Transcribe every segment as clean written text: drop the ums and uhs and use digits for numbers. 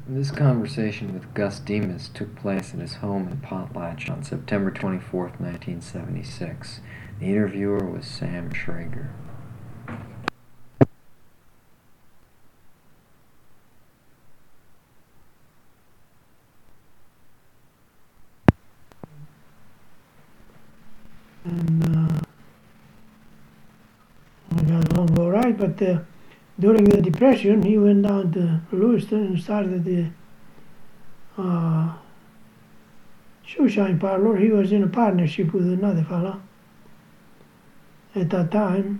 This conversation with Gus Demas took place at his home in Potlatch on September 24th, 1976. The interviewer was Sam Schrager. And we got along all right, but during the Depression, he went down to Lewiston and started the shoeshine parlor. He was in a partnership with another fellow at that time.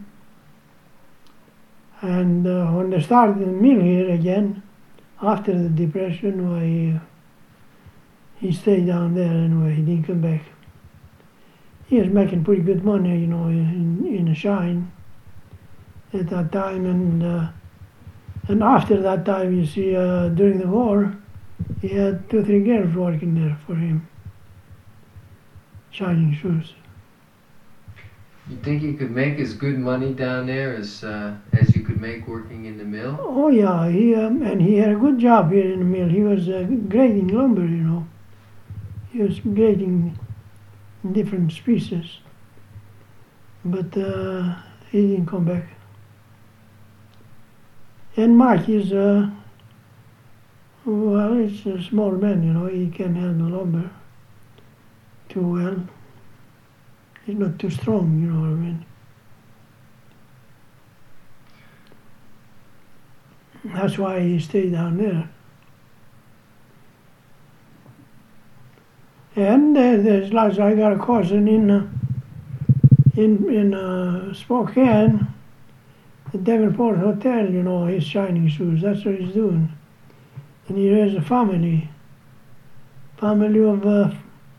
And when they started the mill here again, after the Depression, why he stayed down there anyway. He didn't come back. He was making pretty good money, you know, in a shine at that time, and after that time, you see, during the war, he had 2-3 girls working there for him, shining shoes. You think you could make as good money down there as you could make working in the mill? Oh yeah, and he had a good job here in the mill. He was grading lumber, you know. He was grading different species, but he didn't come back. And Mike is, well, it's a small man, you know. He can handle lumber too well. He's not too strong, you know what I mean. That's why he stayed down there. And there's lots. I got a cousin in Spokane, the Davenport Hotel. You know, his shining shoes. That's what he's doing. And he raised a family of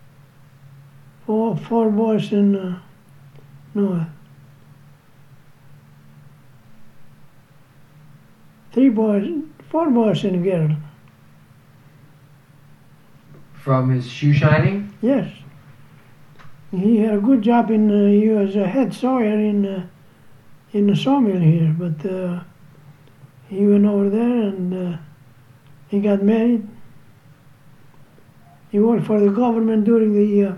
four boys and no, 4 boys and a girl. From his shoe shining? Yes. He had a good job he was a head sawyer in the sawmill here, but he went over there and he got married. He worked for the government during the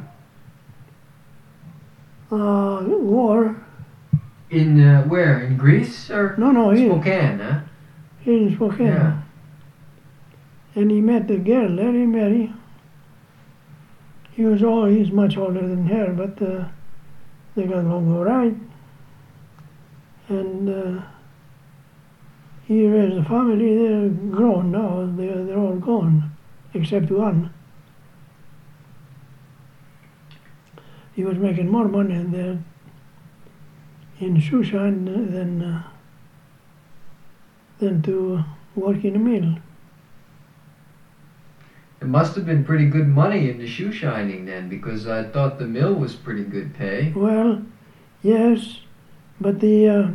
war. In where? In Greece or? No, here. Spokane, huh? Here in Spokane. Yeah. And he met the girl there, he married. He's much older than her, but they got along all right. And he raised a family. They're grown now. They're all gone, except one. He was making more money there in shoeshine than to work in a mill. It must have been pretty good money in the shoe shining then, because I thought the mill was pretty good pay. Well, yes, but the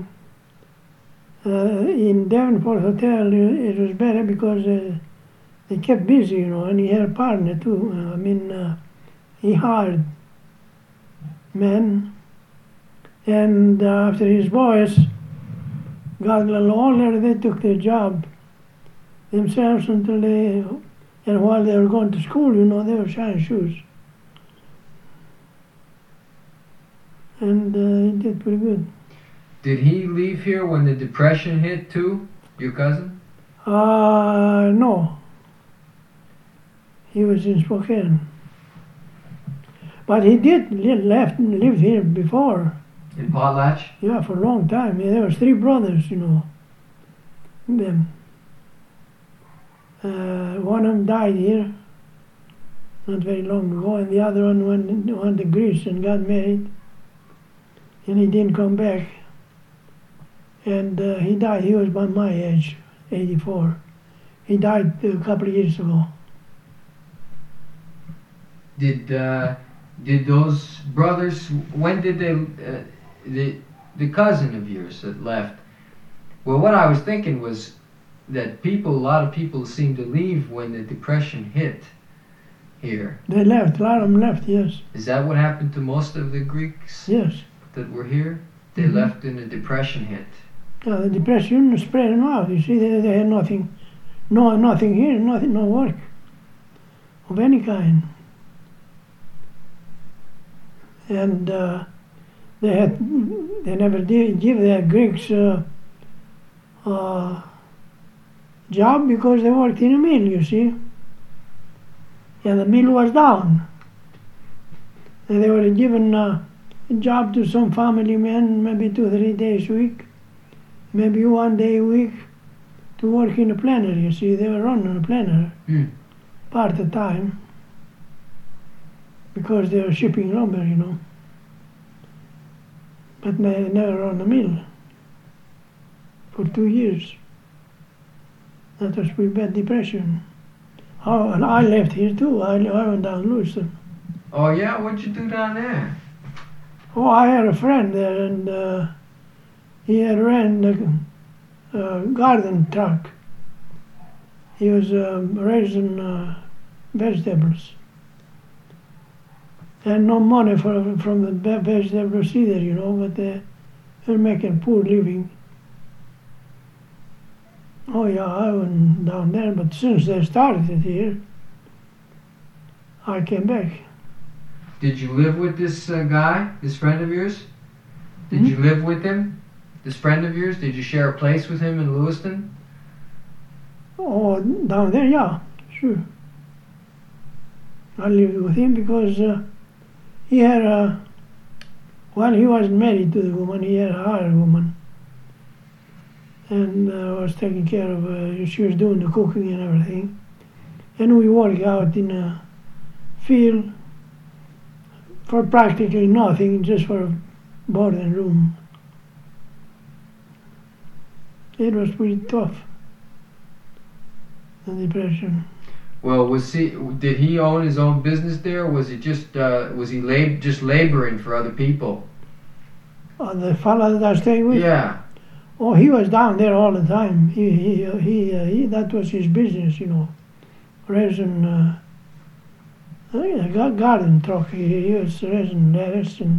in Davenport Hotel it was better because they kept busy, you know, and he had a partner too. He hired men, and after his boys got a little older, they took their job themselves until they. And while they were going to school, you know, they were shining shoes. And he did pretty good. Did he leave here when the Depression hit too, your cousin? No. He was in Spokane. But he did live here before. In Potlatch? Yeah, for a long time. Yeah, there was 3 brothers, you know. Them. One of them died here not very long ago, and the other one went to Greece and got married, and he didn't come back. And he died. He was about my age, 84. He died a couple of years ago. Did those brothers? When did they? The cousin of yours that left. Well, what I was thinking was that a lot of people seem to leave when the Depression hit here. They left. A lot of them left. Yes. Is that what happened to most of the Greeks? Yes. That were here? They left when the Depression hit. The Depression spread them out. You see, they had nothing No, nothing here, nothing, no work of any kind. And they never did give the Greeks job because they worked in a mill, you see. And the mill was down. And they were given a job to some family men, maybe 2-3 days a week, maybe 1 day a week, to work in a planter, you see. They were running a planter part of the time because they were shipping lumber, you know. But they never run a mill for 2 years. That was pretty bad depression. Oh, and I left here too. I went down to Lewiston. Oh yeah, what'd you do down there? Oh, I had a friend there, and he had ran a garden truck. He was raising vegetables. And no money from the vegetables either, you know, but they were making poor living. Oh yeah, I went down there, but since they started it here, I came back. Did you live with this guy, this friend of yours? Did you live with him, this friend of yours? Did you share a place with him in Lewiston? Oh, down there, yeah, sure. I lived with him because he had he wasn't married to the woman, he had a hired woman. And was taking care of, she was doing the cooking and everything. And we worked out in a field for practically nothing, just for a board and room. It was pretty tough, the depression. Well, did he own his own business there, or was he just just laboring for other people? The fellow that I stayed with? Yeah. Oh, he was down there all the time. He that was his business, you know, raising garden truck. He was raising lettuce and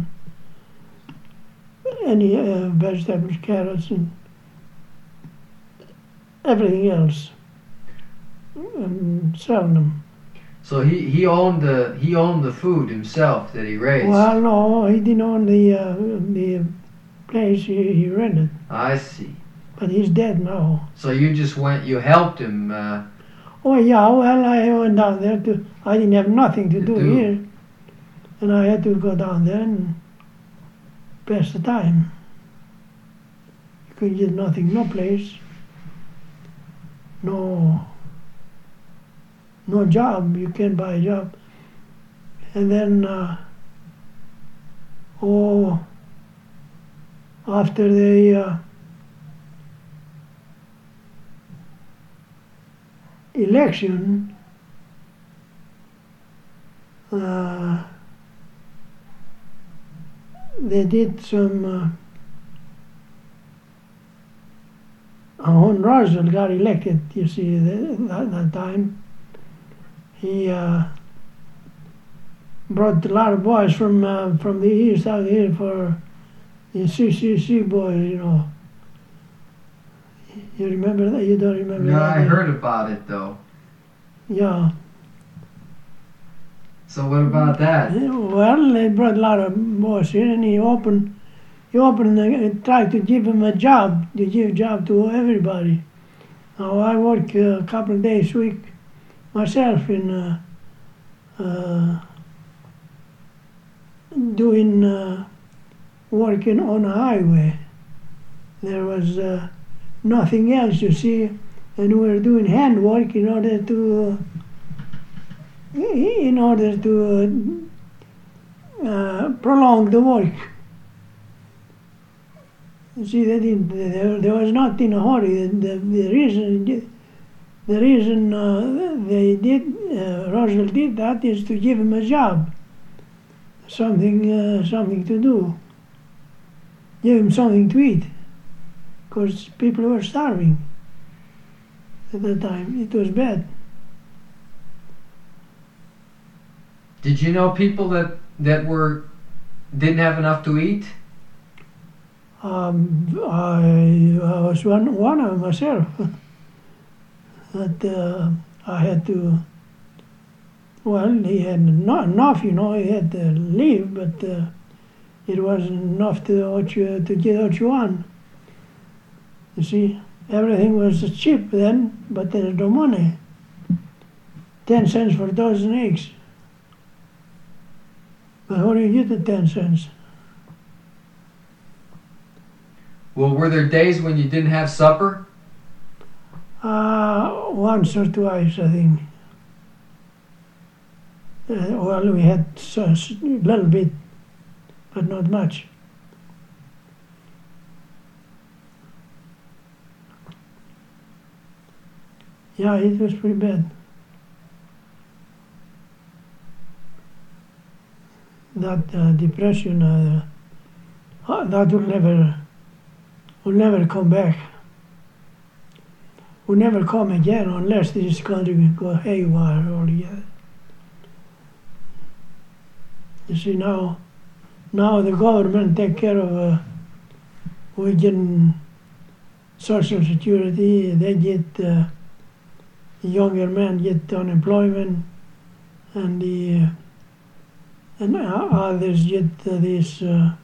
any vegetables, carrots, and everything else, and selling them. So he owned the food himself that he raised. Well, no, he didn't own the place he rented. I see. But he's dead now. So you just you helped him. Oh yeah, well I went down there I didn't have nothing to do here. And I had to go down there and pass the time. You could get nothing, no place, no job, you can't buy a job. And then, after the election, they did some. When Roosevelt got elected, you see, that time, he brought a lot of boys from the east out here for the CCC boys, you know. You remember that? You don't remember no, that? I heard about it though. Yeah. So what about that? Well, they brought a lot of boys here, and he opened and tried to give him a job, to give a job to everybody. Now I work a couple of days a week myself in doing working on a highway. There was nothing else, you see, and we were doing handwork in order to prolong the work. You see, there was not in a hurry. The reason Roosevelt did that is to give him a job, something to do, give him something to eat, because people were starving at that time. It was bad. Did you know people that didn't have enough to eat? I was one of them myself. that I had to. Well, he had not enough, you know. He had to leave, but it wasn't enough to get what you want. You see, everything was cheap then, but there's no money. 10 cents for a dozen eggs. But how do you get the 10 cents? Well, were there days when you didn't have supper? Once or twice, I think. Well, we had a little bit, but not much. Yeah, it was pretty bad. That depression, that will never come back. Will never come again unless this country go haywire altogether. You see, now the government take care of, we getting Social Security, they get, the younger men get unemployment, and others get this,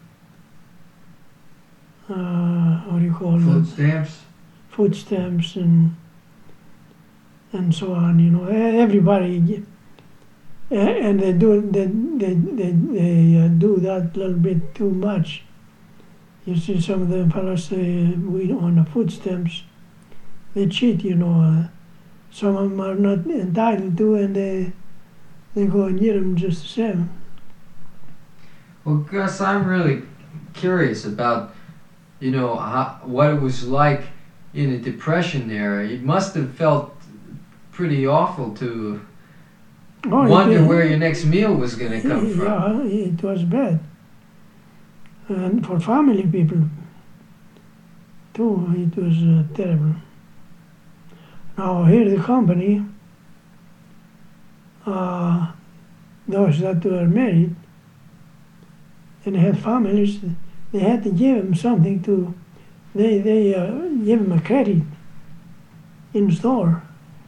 what do you call Food it? stamps? Food stamps and so on, you know, everybody, and they do that little bit too much. You see, some of the fellows we on the food stamps, they cheat, you know. Some of them are not entitled to, and they go and get them just the same. Well, Gus, I'm really curious about, you know, what it was like in the Depression era. It must have felt pretty awful to wonder where your next meal was going to come from. Yeah, it was bad. And for family people, too, it was terrible. Now, here the company, those that were married and had families, they had to give them something to, they give them a credit in store.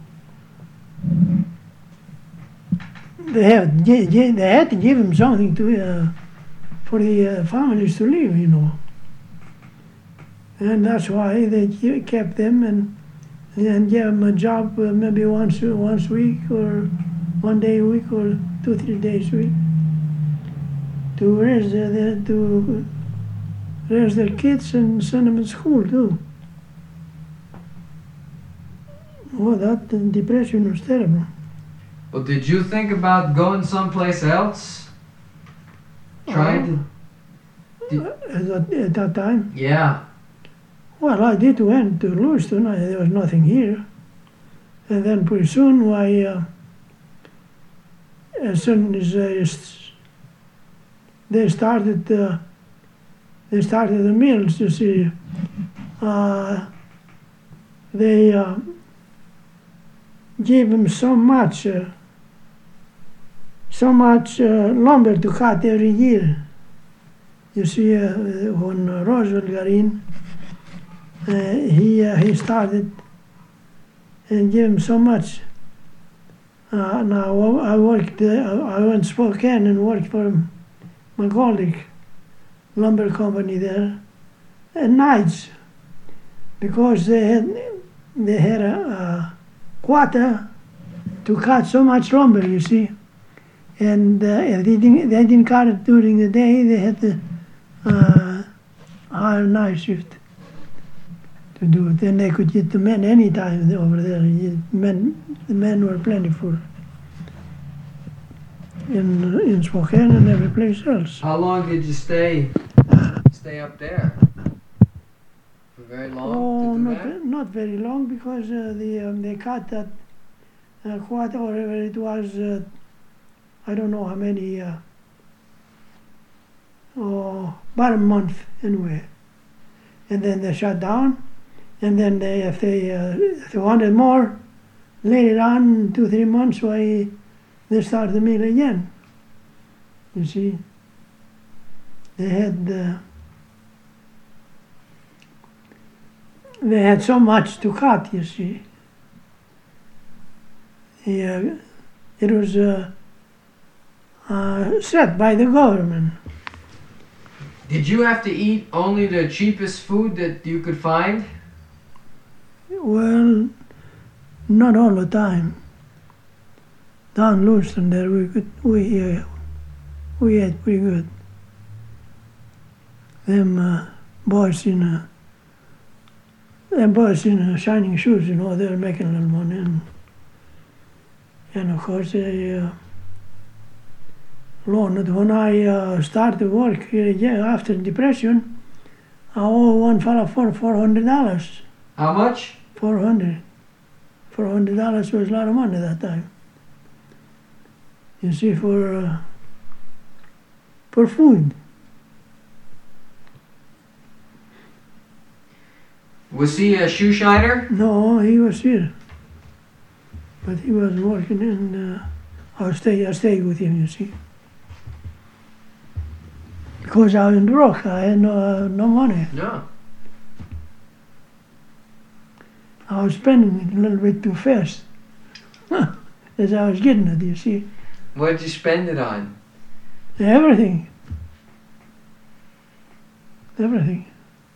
They had to give them something to for the families to live, you know. And that's why they kept them and gave them a job maybe once a week or 1 day a week or 2-3 days a week to raise their kids and send them to school too. Oh, that depression was terrible. Well, did you think about going someplace else? Trying to... At that time? Yeah. Well, I did went to Lewiston. There was nothing here. And then pretty soon, as soon as they started the mills, you see, they gave them so much lumber to cut every year. You see, when Roosevelt got in, he started and gave him so much. Now I went to Spokane and worked for McGoldick Lumber Company there at nights because they had a quota to cut so much lumber, you see, and if they didn't cut it during the day, they had to hire night shift to do it. Then they could get the men anytime over there. The men were plentiful in Spokane and every place else. How long did you stay up there? For very long? Oh, not very long because they cut that quota, whatever it was. I don't know how many. About a month anyway, and then they shut down. And then if they wanted more, later on, 2-3 months, why they started the mill again. You see, they had so much to cut. You see, It was set by the government. Did you have to eat only the cheapest food that you could find? Well, not all the time. Down Lewiston there, we ate pretty good. Them boys in shining shoes, they were making a little money, and of course they loaned. When I started work here again after depression, I owe one fella for $400. How much? $400 was a lot of money that time. You see, for food. Was he a shoe shiner? No, he was here, but he wasn't working, and I stayed with him. You see, because I was broke, I had no money. No. I was spending it a little bit too fast, as I was getting it. You see. What did you spend it on? Everything. Everything.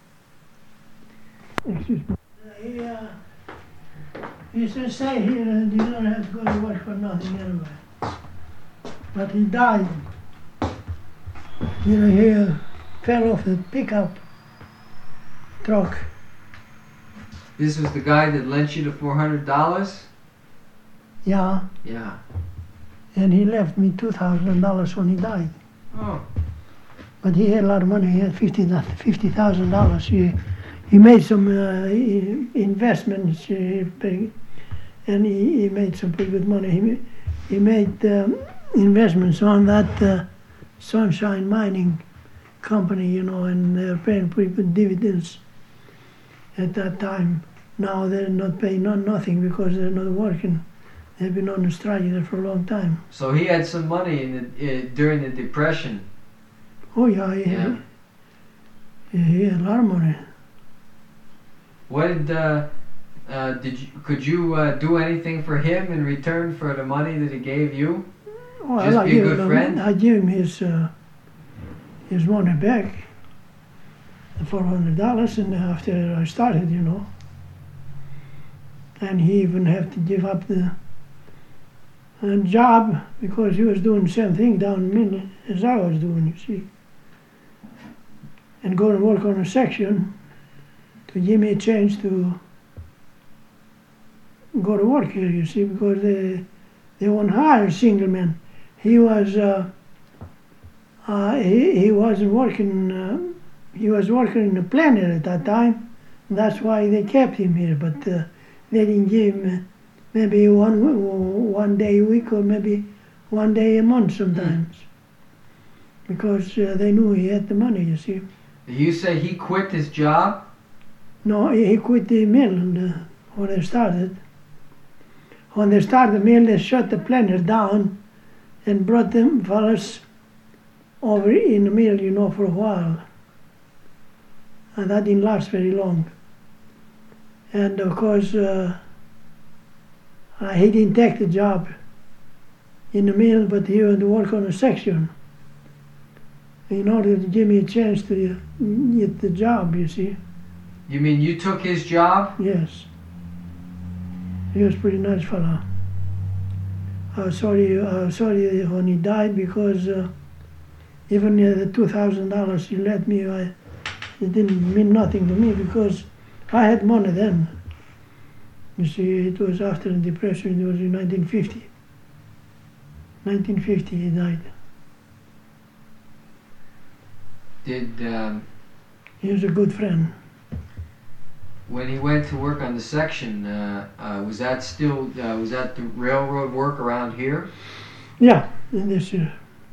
Excuse me. He said, stay here and you don't have to go to work for nothing anyway. But he died. He fell off the pickup truck. This was the guy that lent you the $400? Yeah. Yeah. And he left me $2,000 when he died. Oh. But he had a lot of money. He had $50,000. He made some investments, and he made some pretty good money. He made investments on that Sunshine Mining Company, and they're paying pretty good dividends at that time. Now they're not paying nothing because they're not working. They've been on the strike there for a long time. So he had some money during the Depression. Oh yeah, he had a lot of money. What could you do anything for him in return for the money that he gave you? Well, Just be a good friend? I gave him his money back, the $400, and after I started, and he even had to give up the job because he was doing the same thing down in Mill as I was doing, you see, and go to work on a section to give me a chance to go to work here, you see, because they won't hire single men. He was he wasn't working. He was working in the plant at that time. And that's why they kept him here. But they didn't give him maybe one day a week or maybe one day a month sometimes, because they knew he had the money. You see. You say he quit his job? No, he quit the mill when they started. When they started the mill, they shut the planter down and brought them fellas over in the mill, for a while. And that didn't last very long. And of course, he didn't take the job in the mill, but he went to work on a section in order to give me a chance to get the job, you see. You mean you took his job? Yes. He was a pretty nice fellow. I was sorry when he died, because even the $2,000 he lent me, it didn't mean nothing to me because I had money then. You see, it was after the Depression. It was in 1950. 1950 he died. He was a good friend. When he went to work on the section, was that the railroad work around here? Yeah, in this year.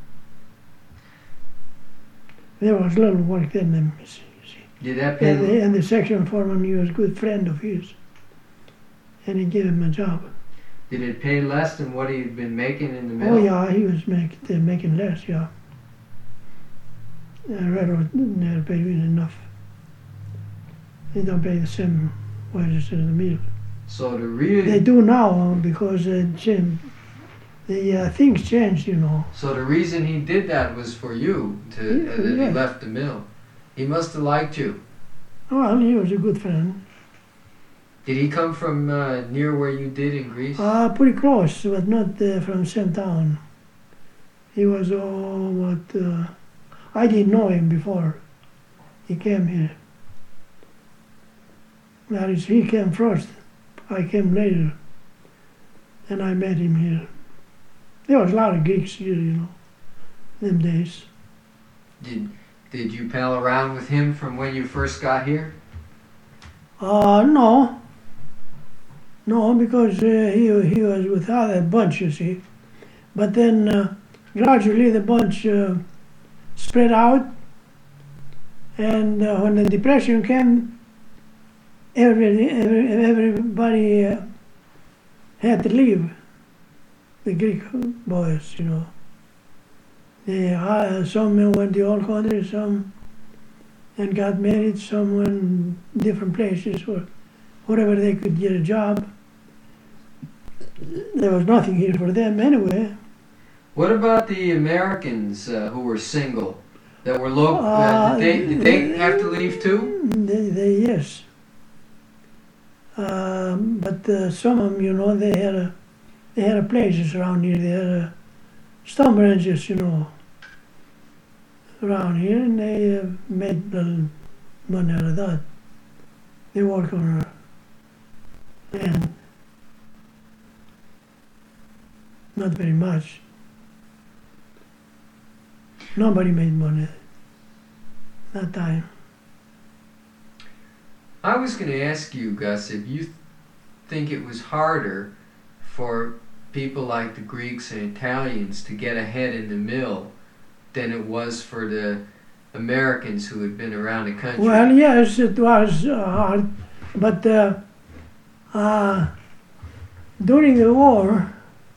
There was little work in them, you see. Did that pay? And the section foreman, he was a good friend of his, and he gave him a job. Did it pay less than what he'd been making in the mill? Oh yeah, he was making less, yeah. Railroad never paid enough. They don't pay the same wages as the mill. So the They do now because the things changed, you know. So the reason he did that was for you that he left the mill. He must have liked you. Well, he was a good friend. Did he come from near where you did in Greece? Pretty close, but not from the same town. He was I didn't know him before he came here. That is, he came first. I came later, and I met him here. There was a lot of Greeks here, you know, them days. Did you pal around with him from when you first got here? No. No, because he was with other bunch, you see. But then gradually the bunch spread out, and when the Depression came, everybody had to leave. The Greek boys, you know. Some went to old country, some and got married, some went different places or wherever they could get a job. There was nothing here for them anyway. What about the Americans who were single, that were local? Did they have to leave too? Yes. But some of them, you know, they had places around here. They had stump ranches, you know, around here, and they made little money out of that. They work on land. Not very much. Nobody made money that time. I was going to ask you, Gus, if you think it was harder for people like the Greeks and Italians to get ahead in the mill than it was for the Americans who had been around the country. Well, yes, it was hard, but during the war,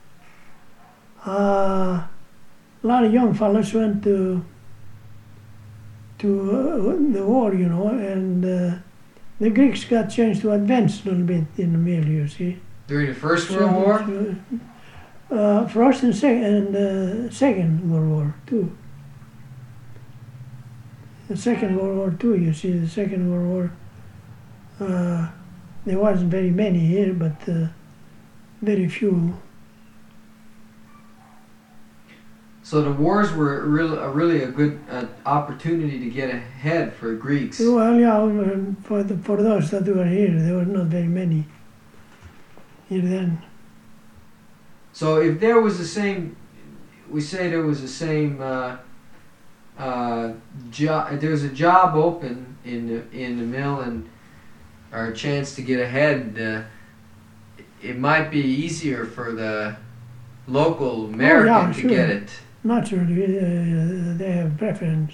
a lot of young fellows went to the war, you know, and the Greeks got a chance to advance a little bit in the mill, you see. During the First World War? First and Second World War too. The Second World War too, you see, the Second World War, there wasn't very many here, but very few. So the wars were really a good opportunity to get ahead for Greeks. Well, yeah, for those that were here, there were not very many here then. So if there was the same, we say there was the same job, there was a job open in the mill and or a chance to get ahead, it might be easier for the local American to get it. Naturally, they have preference.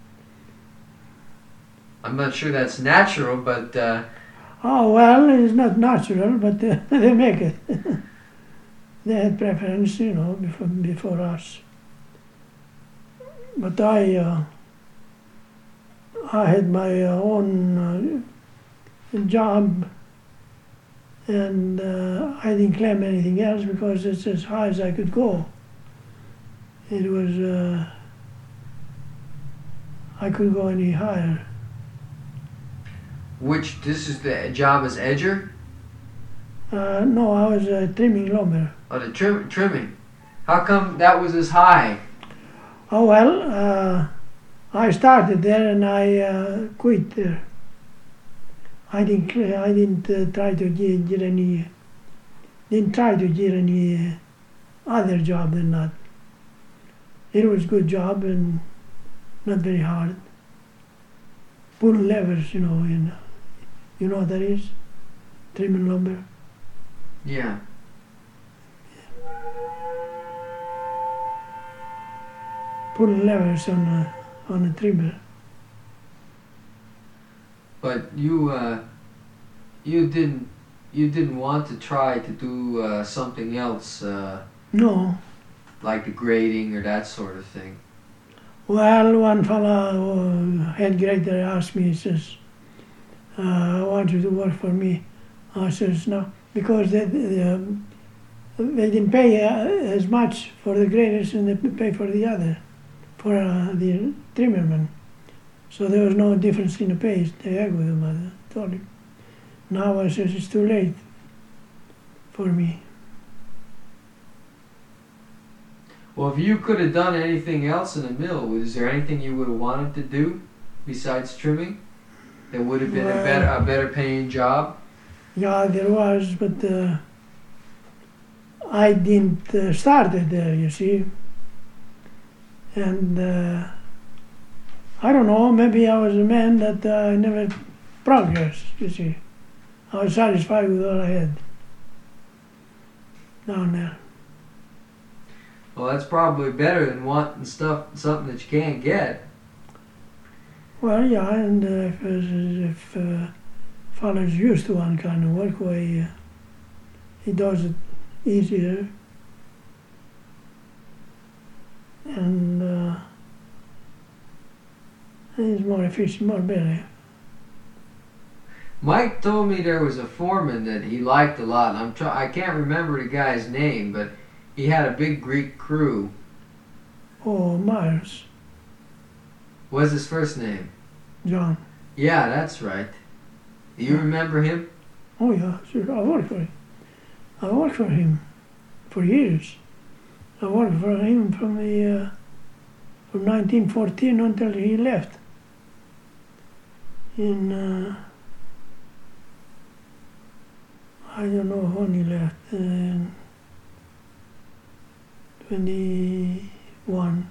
I'm not sure that's natural, but... oh, well, it's not natural, but they make it. They had preference, you know, before us. But I had my own job, and I didn't claim anything else because it's as high as I could go. It was, I couldn't go any higher. This is the job as edger? No, I was trimming lumber. Oh, the trimming. How come that was as high? Oh, well, I started there and I quit there. I didn't try to get any other job than that. It was a good job and not very hard. Pulling levers, you know what that is? Trimming lumber. Yeah. Pulling levers on a trimmer. But you didn't want to try to do something else. No. Like the grading or that sort of thing. Well, one fella, head grader, asked me, he says, I want you to work for me. I says, no, because they didn't pay as much for the graders and they pay for the other, for the trimmerman. So there was no difference in the pay. They agreed with him. I told him. Now I said it's too late for me. Well, if you could have done anything else in the mill, is there anything you would have wanted to do besides trimming? That would have been a better paying job? Yeah, there was, but I didn't start it there, you see. And I don't know, maybe I was a man that never progressed, you see. I was satisfied with all I had down there. Well, that's probably better than wanting something that you can't get. Well, yeah, and if fellas used to one kind of work, why he does it easier. And he's more efficient, more better. Mike told me there was a foreman that he liked a lot. I can't remember the guy's name, but he had a big Greek crew. Oh, Myers. What's his first name? John. Yeah, that's right. Do you remember him? Oh yeah, sure. I worked for him. I worked for him for years. I worked for him from 1914 until he left. I don't know when he left. 21.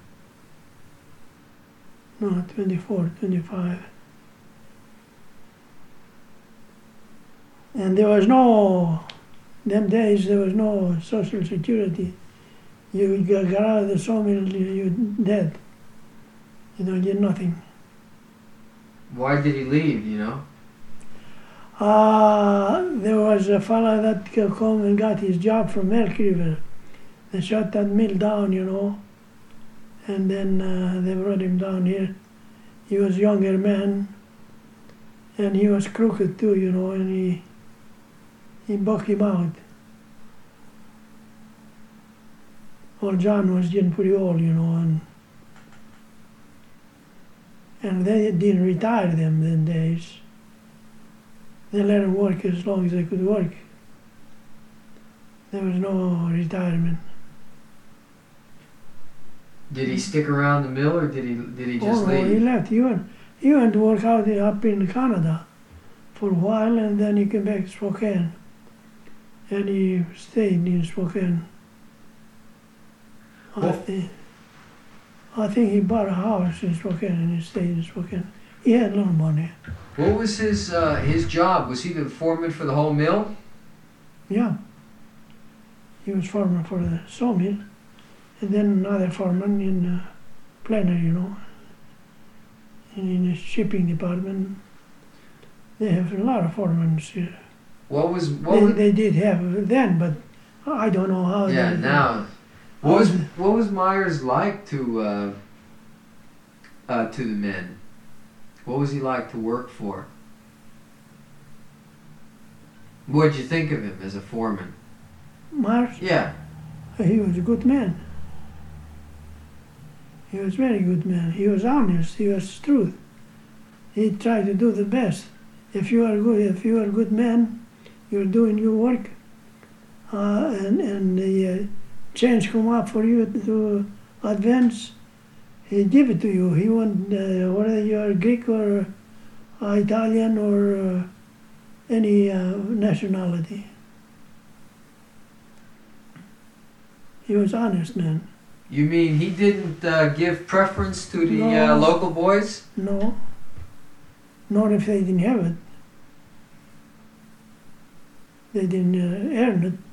No, 24, 25. And there was them days there was no social security. You got out of the sawmill, you're dead. You don't get nothing. Why did he leave, you know? There was a fella that come and got his job from Elk River. They shut that mill down, you know. And then they brought him down here. He was a younger man, and he was crooked too, you know, and he bucked him out. Well, John was getting pretty old, you know, and they didn't retire them them days. They let him work as long as they could work. There was no retirement. Did he stick around the mill, or did he just leave? No, he left. He went to work out up in Canada for a while, and then he came back to Spokane. And he stayed in Spokane. I think he bought a house in Spokane and he stayed in Spokane. He had a little money. What was his job? Was he the foreman for the whole mill? Yeah. He was foreman for the sawmill. And then another foreman in planner, you know. And in the shipping department. They have a lot of foremen here. They did have then, but I don't know how. Yeah, now. What was Myers like to the men? What was he like to work for? What did you think of him as a foreman? Myers? Yeah. He was a good man. He was a very good man. He was honest. He was truth. He tried to do the best. If you are a good man, you're doing your work, and the chance come up for you to advance, he give it to you. He want whether you're Greek or Italian or any nationality. He was honest man. You mean he didn't give preference to the local boys? No. Not if they didn't have it. They didn't earn it.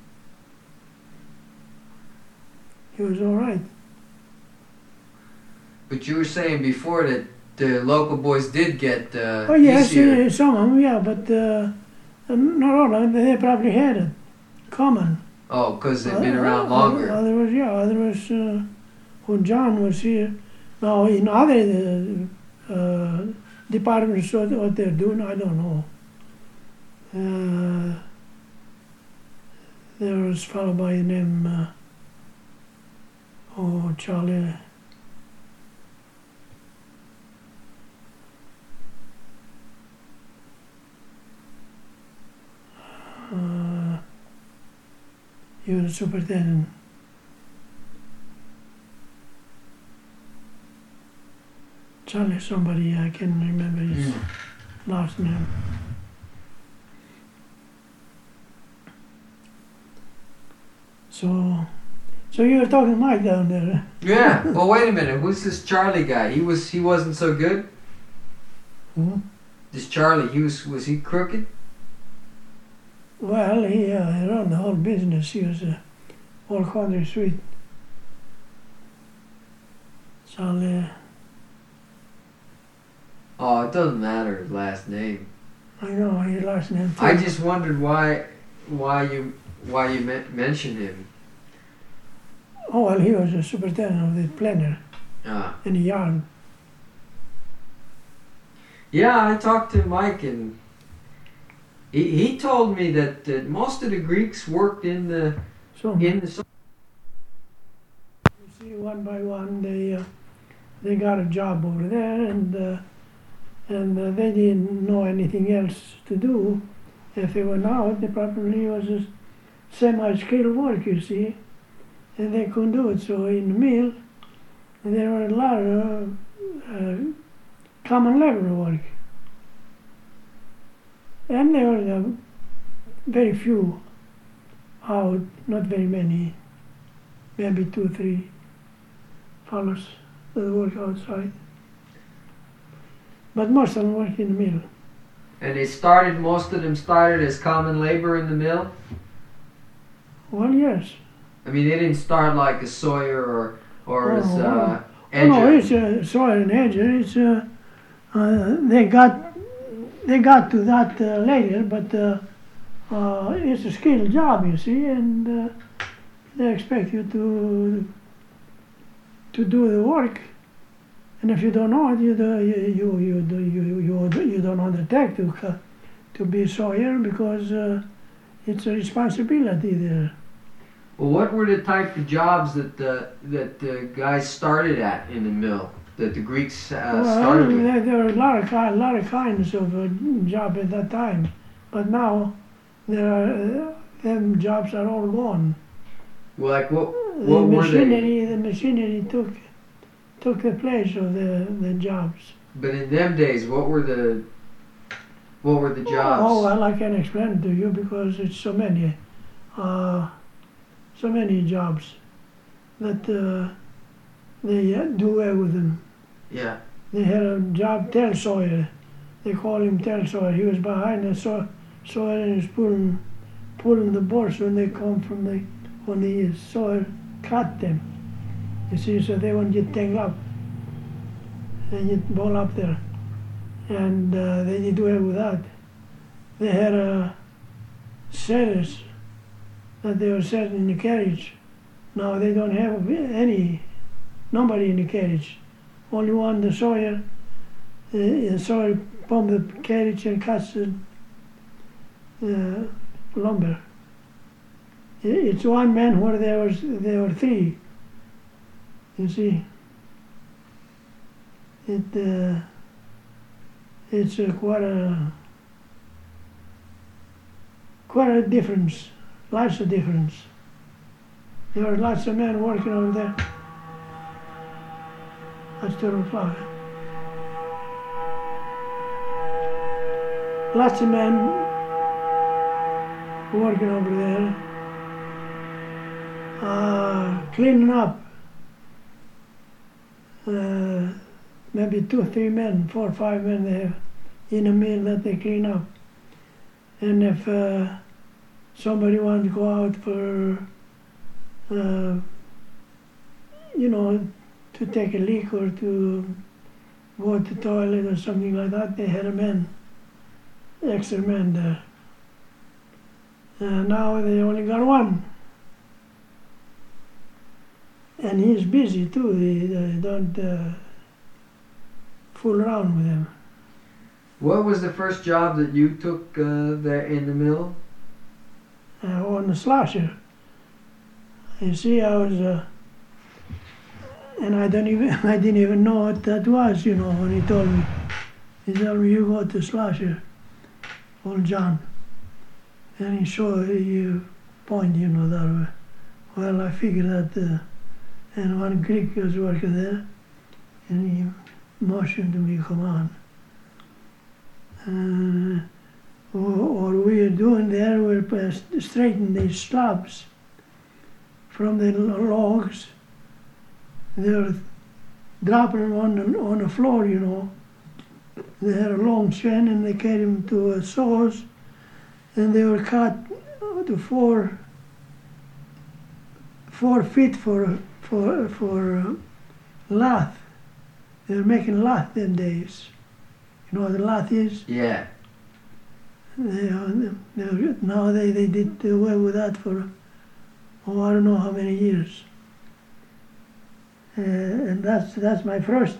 He was all right. But you were saying before that the local boys did get oh yes, some of them, yeah, but not all of them. They probably had it common. Oh, because they've been around longer. Others, when John was here. Now in other departments, what they're doing, I don't know. There was a fellow by the name, Charlie. He was a superintendent. Charlie somebody, I can't remember his last name. So you were talking to Mike down there, huh? Yeah. Well, wait a minute. Who's this Charlie guy? He wasn't so good. Hmm? This Charlie, was he crooked? Well, he ran the whole business. He was all country sweet. Charlie, Oh, it doesn't matter his last name. I know his last name too. I just wondered why you mentioned him. Oh, well, he was a superintendent of the planter Ah. in the yard. Yeah, I talked to Mike, and he told me that most of the Greeks worked in the So in the. you see, one by one, they got a job over there, and they didn't know anything else to do. If they went out, they probably was a semi-skilled work, you see, and they couldn't do it. So in the mill, there were a lot of common labor work, and there were very few out, not very many, maybe 2 or 3 fellows that work outside. But most of them work in the mill. And most of them started as common labor in the mill. Well, yes. I mean, they didn't start like a sawyer or as Oh, edger. no, it's sawyer and edger. It's they got to that later, but it's a skilled job, you see, and they expect you to do the work. And if you don't know it, you don't undertake to be a sawyer, because it's a responsibility there. Well, what were the type of jobs that the guys started at in the mill that the Greeks started with? There were a lot of kinds of job at that time, but now them jobs are all gone. Well, like what were they? The machinery took the place of the jobs. But in them days, what were the jobs? Oh, well, I can explain it to you, because it's so many jobs that they do away with them. Yeah. They had a job, tail sawyer. They call him tail sawyer. He was behind the sawyer and he was pulling the boards when they come when the sawyer cut them. You see, so they won't get tangled up and get ball up there. And they did away with that. They had setters that they were set in the carriage. Now they don't have nobody in the carriage. Only one, the sawyer. The sawyer pumps the carriage and cuts the lumber. It's one man where there were 3. You see, it's quite a difference, lots of difference. There were lots of men working over there. That's 2 o'clock. Lots of men working over there, cleaning up. Maybe 2 or 3 men, 4 or 5 men they have in a mill that they clean up. And if somebody wants to go out for, to take a leak or to go to the toilet or something like that, they had a man, extra man there. Now they only got one. And he's busy too. They don't fool around with him. What was the first job that you took there in the mill? On the slasher. You see, I was, and I didn't even know what that was, you know, when he told me. He told me, you go to Slasher, old John. And he showed, you point, you know, that way. Well, I figured that, and one Greek was working there, and he motioned to me, come on. What we were doing there, we were straightening these slabs from the logs. They were dropping them on the floor, you know. They had a long chain and they carried them to a saws, and they were cut to 4 feet for lath. They were making lath them days. You know what a lath is? Yeah. Now they did away with that for, I don't know how many years. And that's my first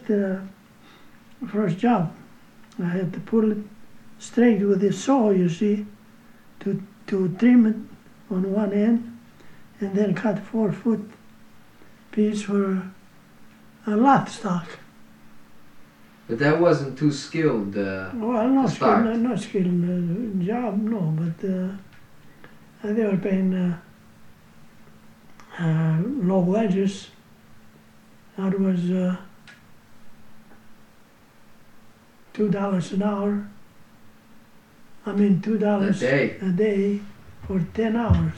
job. I had to pull it straight with the saw, you see, to trim it on one end, and then cut 4 foot piece for a lath stock. But that wasn't too skilled. Well, not skilled job, no, but they were paying low wages. That was $2 an hour. I mean, $2 a day for 10 hours.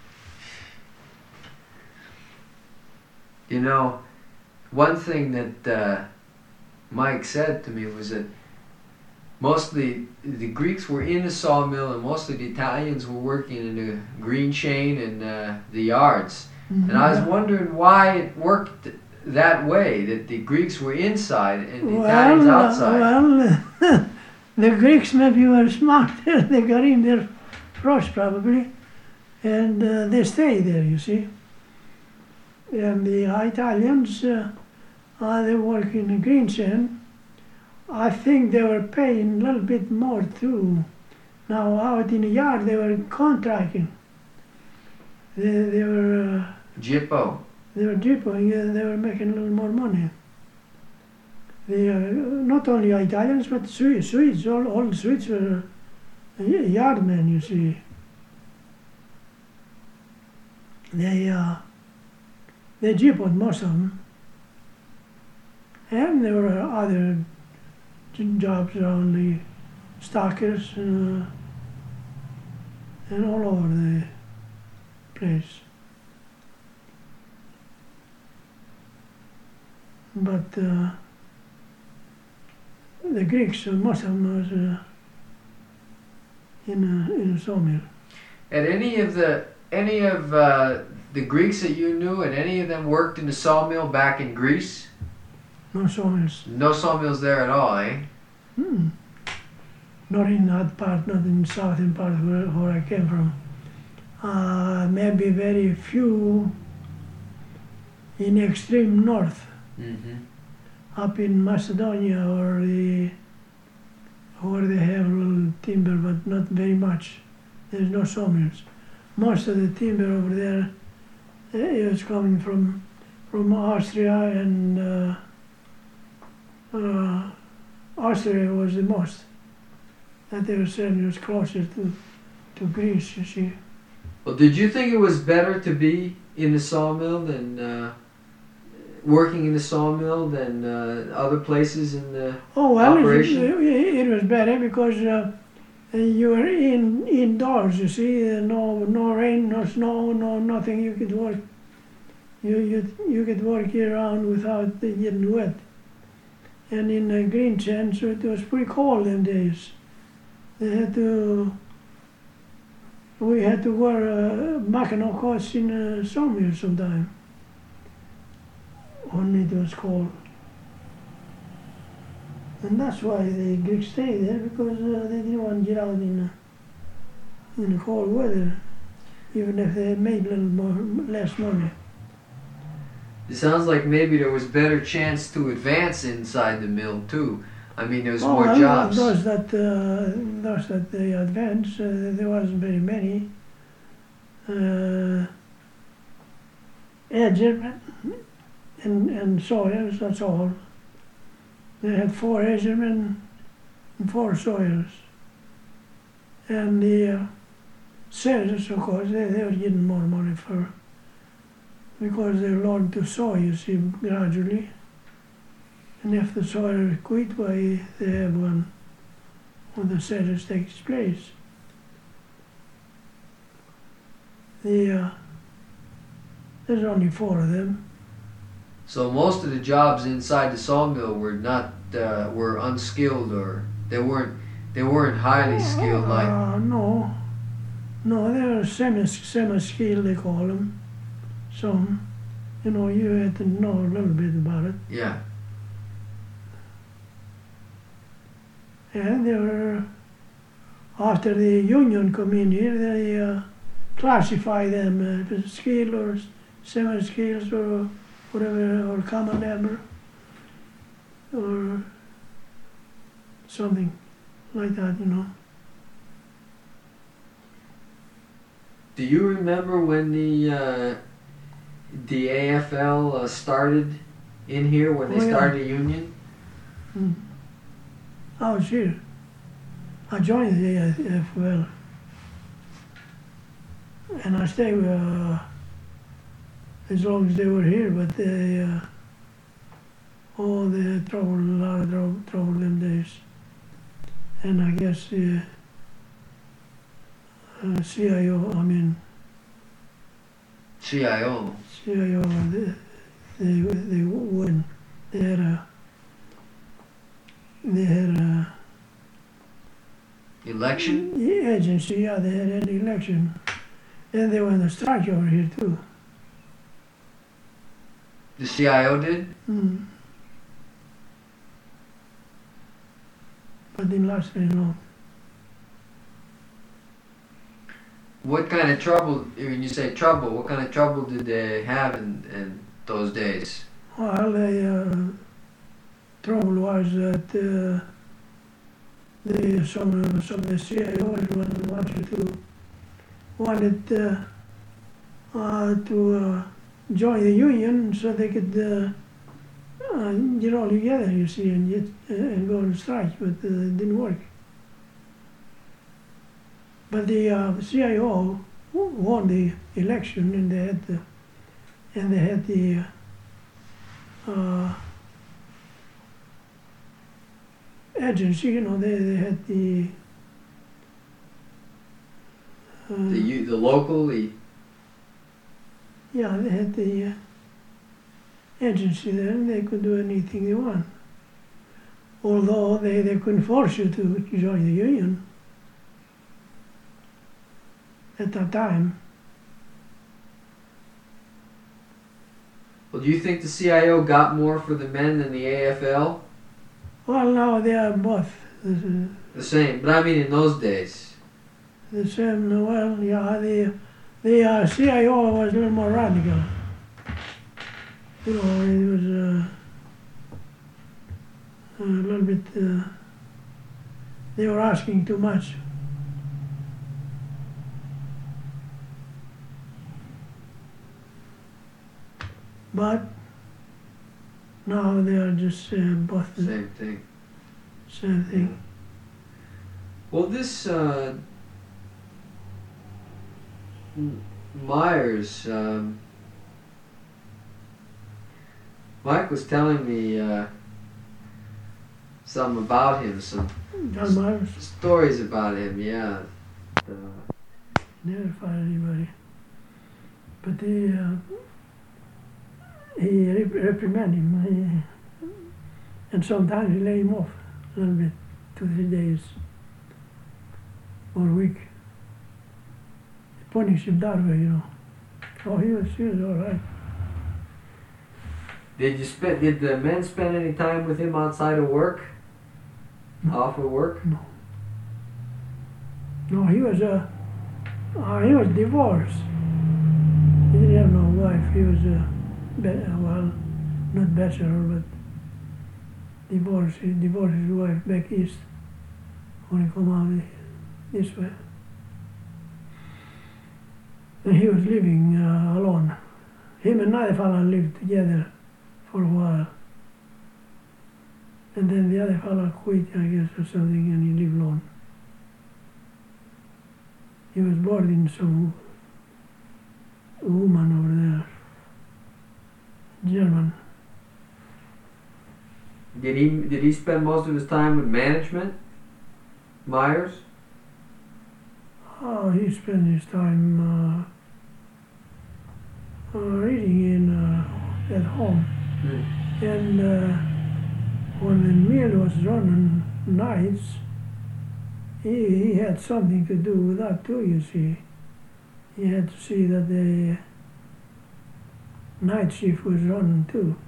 You know, one thing that Mike said to me was that mostly the Greeks were in the sawmill and mostly the Italians were working in the green chain and the yards. Mm-hmm. And I was wondering why it worked that way, that the Greeks were inside and the Italians outside. Well, the Greeks maybe were smarter. They got in there first probably, and they stayed there, you see. And the Italians, they work in the green chain. I think they were paying a little bit more too. Now out in the yard they were contracting. They were Jippo. They were jipping, they were making a little more money. Not only Italians, but Swedes. All the Swedes were yardmen, you see. They jippoed, most of them. And there were other jobs around the stockers and all over the place. But the Greeks, most of them was in a sawmill. And any of the Greeks that you knew, and any of them worked in the sawmill back in Greece? No sawmills. No sawmills there at all, eh? Not in that part, not in the southern part where I came from. Maybe very few in extreme north. Mm-hmm. Up in Macedonia where they have a little timber, but not very much. There's no sawmills. Most of the timber over there is coming from Austria, and Austria was the most that they were saying was closer to Greece, you see. Well, did you think it was better to be in the sawmill than working in the sawmill than other places in the operation? It was better because you were indoors, you see. No rain, no snow, no nothing. You could work. You could work year round without getting wet. And in the green chain, so it was pretty cold them days. We had to wear Mackinaw coats in the sawmill sometime. When it was cold. And that's why the Greeks stayed there, because they didn't want to get out in the cold weather, even if they made a little less money. It sounds like maybe there was better chance to advance inside the mill too. I mean, there was more jobs. Those that they advanced, there wasn't very many. edgermen and sawyers, that's all. They had 4 edgermen and 4 sawyers. And the sawyers, of course, they were getting more money because they learned to saw, you see, gradually. And if the sawyer quit, why they have one when the sawyers takes place. There's only 4 of them. So most of the jobs inside the sawmill were unskilled, or they weren't highly skilled like. No, they were semi-skilled, they call them. Some, you had to know a little bit about it. Yeah. And they were, after the union come in here, they classify them as skilled or semi-skilled or whatever, or common labor, or something like that, Do you remember when the AFL started in here, when they started a union? I was here. I joined the AFL, and I stayed as long as they were here, but they had a lot of trouble them days. And I guess the CIO, they won. They had a election? The agency, they had an election. And they went on strike over here too. The CIO did? But didn't last very long. What kind of trouble, when you say trouble, what kind of trouble did they have in those days? Well, the trouble was that some of the CIOs wanted to join the union so they could get all together, you see, and go on strike, but it didn't work. But the CIO won the election, and they had the agency, they had the the local, they had the agency there, and they could do anything they want. Although they couldn't force you to join the union at that time. Well, do you think the CIO got more for the men than the AFL? Well, now they are both the same, but I mean in those days. The same. Well, yeah, the CIO was a little more radical. It was a little bit. They were asking too much. But now they are just both the same thing. Same thing. Well, this Myers, Mike was telling me something about him, some John Myers? Stories about him, yeah. Never fired anybody. But he reprimanded him, and sometimes he let him off a little bit, 2-3 days or a week. Punish him that way, Oh, he was all right. Did the men spend any time with him outside of work? No. Off of work? No. No, he was divorced. He didn't have no wife. He was not bachelor, but divorced. He divorced his wife back east when he come out this way. And he was living alone him and another fellow lived together for a while. And then the other fellow quit, I guess, or something, and he lived alone. He was boarding some woman over there, German. Did he spend most of his time with management, Myers? Oh, he spent his time reading at home. And when the mill was running nights, he had something to do with that too, you see. He had to see that the night shift was running too.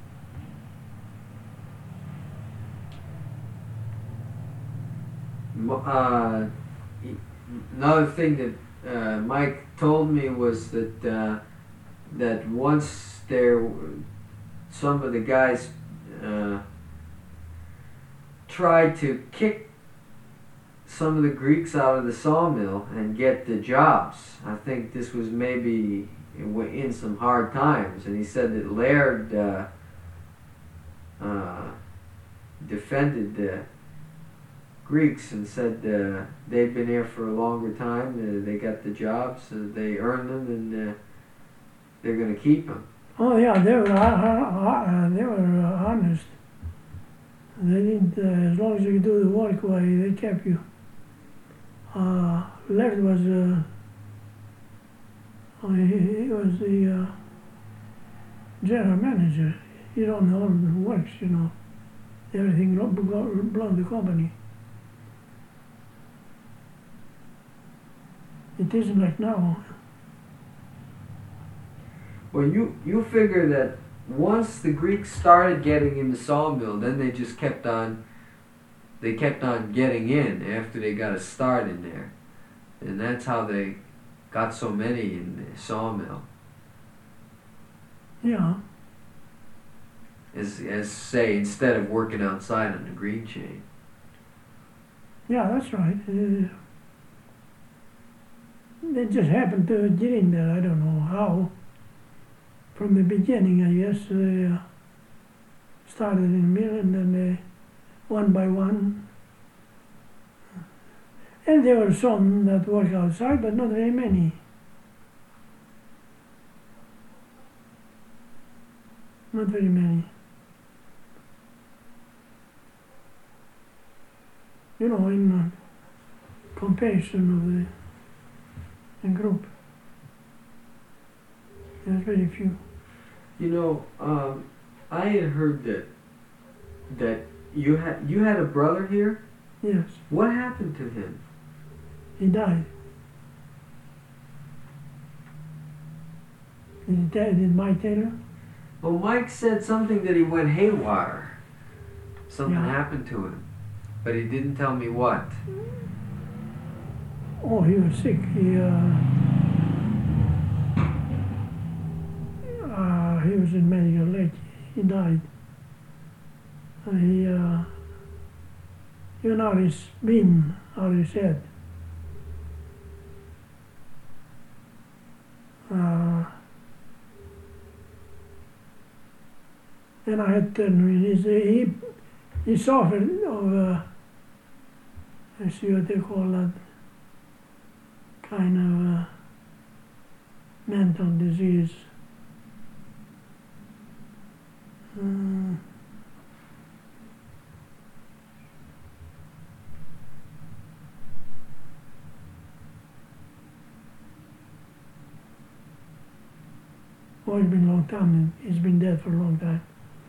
Another thing that Mike told me was that that once some of the guys tried to kick some of the Greeks out of the sawmill and get the jobs. I think this was maybe in some hard times, and he said that Laird defended the Greeks and said they'd been here for a longer time, they got the jobs, they earned them, and they're going to keep them. Oh yeah, they were honest. They didn't, as long as you could do the work, why they kept you. Laird was he was the general manager. He owned all the works, you know. Everything belonged to the company. It isn't like now. Well, you figure that once the Greeks started getting in the sawmill, then they just kept on getting in after they got a start in there. And that's how they got so many in the sawmill. Yeah. As say, instead of working outside on the green chain. Yeah, that's right. They just happened to get in there. I don't know how. From the beginning, I guess, they started in the mill, and then they, one by one. And there were some that work outside, but not very many. Not very many. You know, in comparison of the group, there's very few. You know, I had heard that you had a brother here. Yes. What happened to him? He died. Did Mike Taylor? Well, Mike said something that he went haywire. Something happened to him, but he didn't tell me what. Oh, he was sick. He was in medical lake. He died. He went out his beam, out his head. And I had to, he suffered of, I see what they call that, kind of mental disease. Oh, it's been a long time. He's been dead for a long time.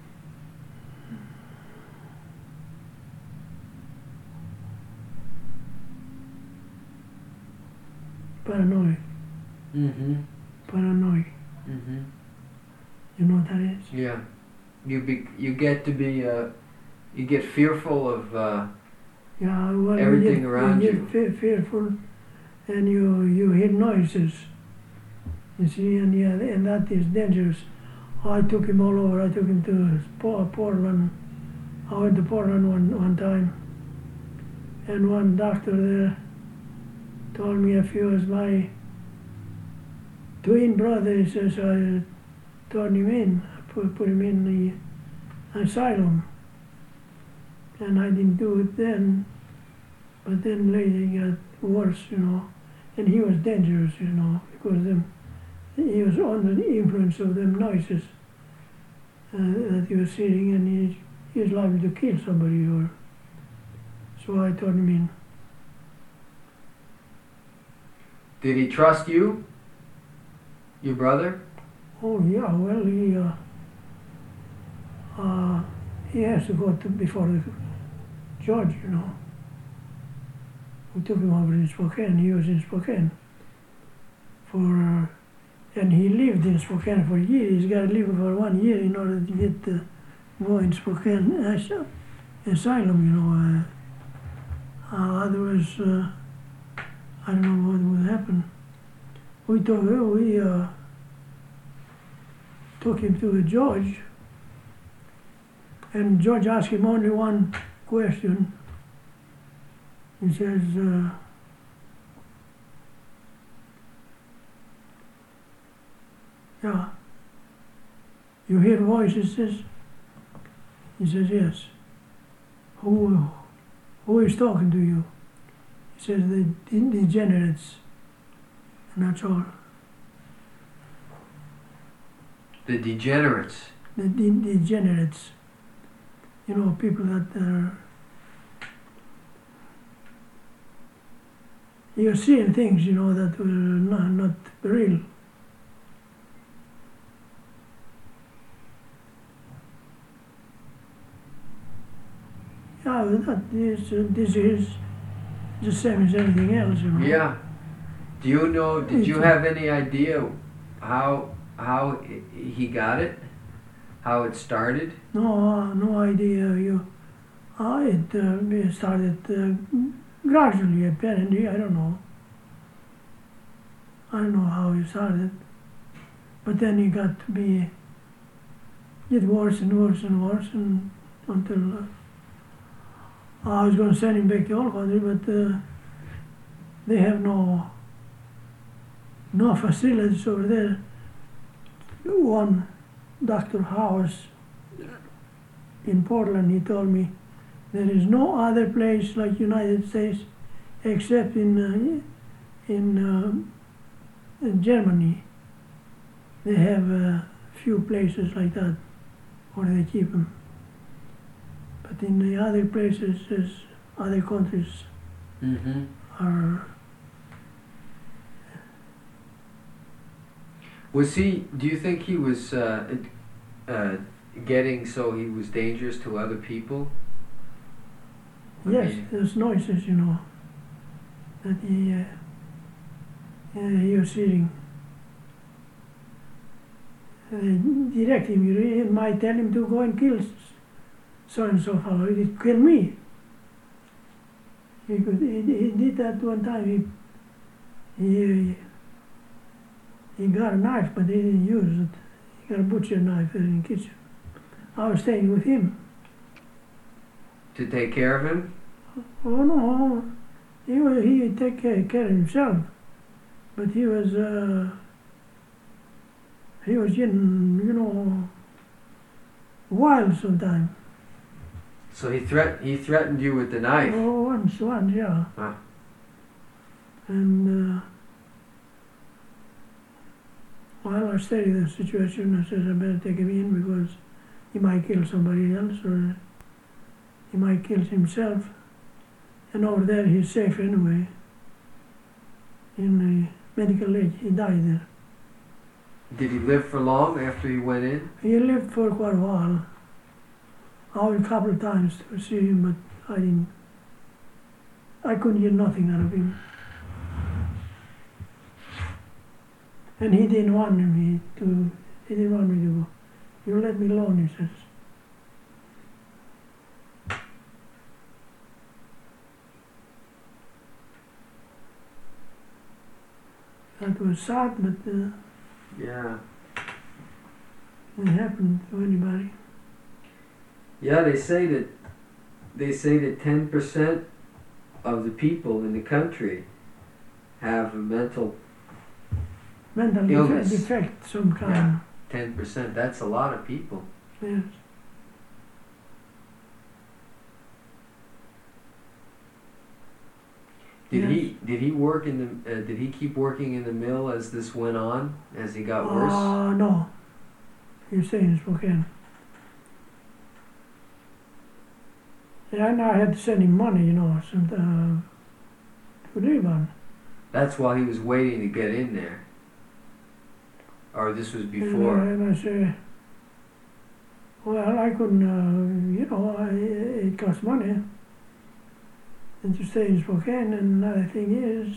Paranoid. Mm-hmm. Paranoid. Mm-hmm. You know what that is? Yeah. You get fearful of everything around you. You get fearful, and you hear noises. You see, and that is dangerous. I took him all over. I took him to Portland. I went to Portland one time, and one doctor there told me if he was my twin brother, he says, turned him in, put him in the asylum. And I didn't do it then, but then later it got worse, you know. And he was dangerous, you know, because he was under the influence of them noises that he was hearing, and he was liable to kill somebody. So I turned him in. Did he trust you? Your brother? Oh yeah, well he has to go before the judge, you know. We took him over in Spokane. He was in Spokane and he lived in Spokane for a year. He's got to live for 1 year in order to get go in Spokane asylum, you know. Otherwise, I don't know what would happen. We took him to a judge, and the judge asked him only one question. He says, yeah, you hear voices? He says, yes. Who is talking to you? He says, the degenerates, and that's all. The degenerates? The degenerates. You know, people that are... You're seeing things, you know, that were not real. Yeah, this is the same as anything else, you know. Yeah. Do you know, did you have any idea how he got it? How it started? No idea. It started gradually, apparently. I don't know how it started. But then it got to get worse and worse and worse, and until I was going to send him back to Old Country, but they have no facilities over there. One Dr. House in Portland, he told me there is no other place like United States except in Germany. They have a few places like that where they keep them. But in the other places, other countries are... Do you think he was getting so he was dangerous to other people? Yes, there's noises, you know, that he was hearing. They direct him, you might tell him to go and kill so-and-so fellow, he did kill me. He did that one time. He got a knife, but he didn't use it. He got a butcher knife in the kitchen. I was staying with him. To take care of him? Oh no, he would take care of himself, but he was getting, you know, wild sometimes. So he threatened you with the knife? Oh, once, yeah. Huh. And while I studied the situation, I said I better take him in because he might kill somebody else or he might kill himself. And over there he's safe anyway. In the medical age, he died there. Did he live for long after he went in? He lived for quite a while. I went a couple of times to see him, but I couldn't get nothing out of him. And he didn't want me to go. You let me alone, he says. That was sad, but yeah, it happened to anybody. Yeah, they say that 10% of the people in the country have a mental illness. Defect, some kind. 10%. That's a lot of people. Yes. Did he work in the? Did he keep working in the mill as this went on? As he got worse? No. He stayed in Spokane. Yeah, and I had to send him money, to live on. That's while he was waiting to get in there. Or this was before. And I said, well, I couldn't, it cost money. And to stay in Spokane, and another thing is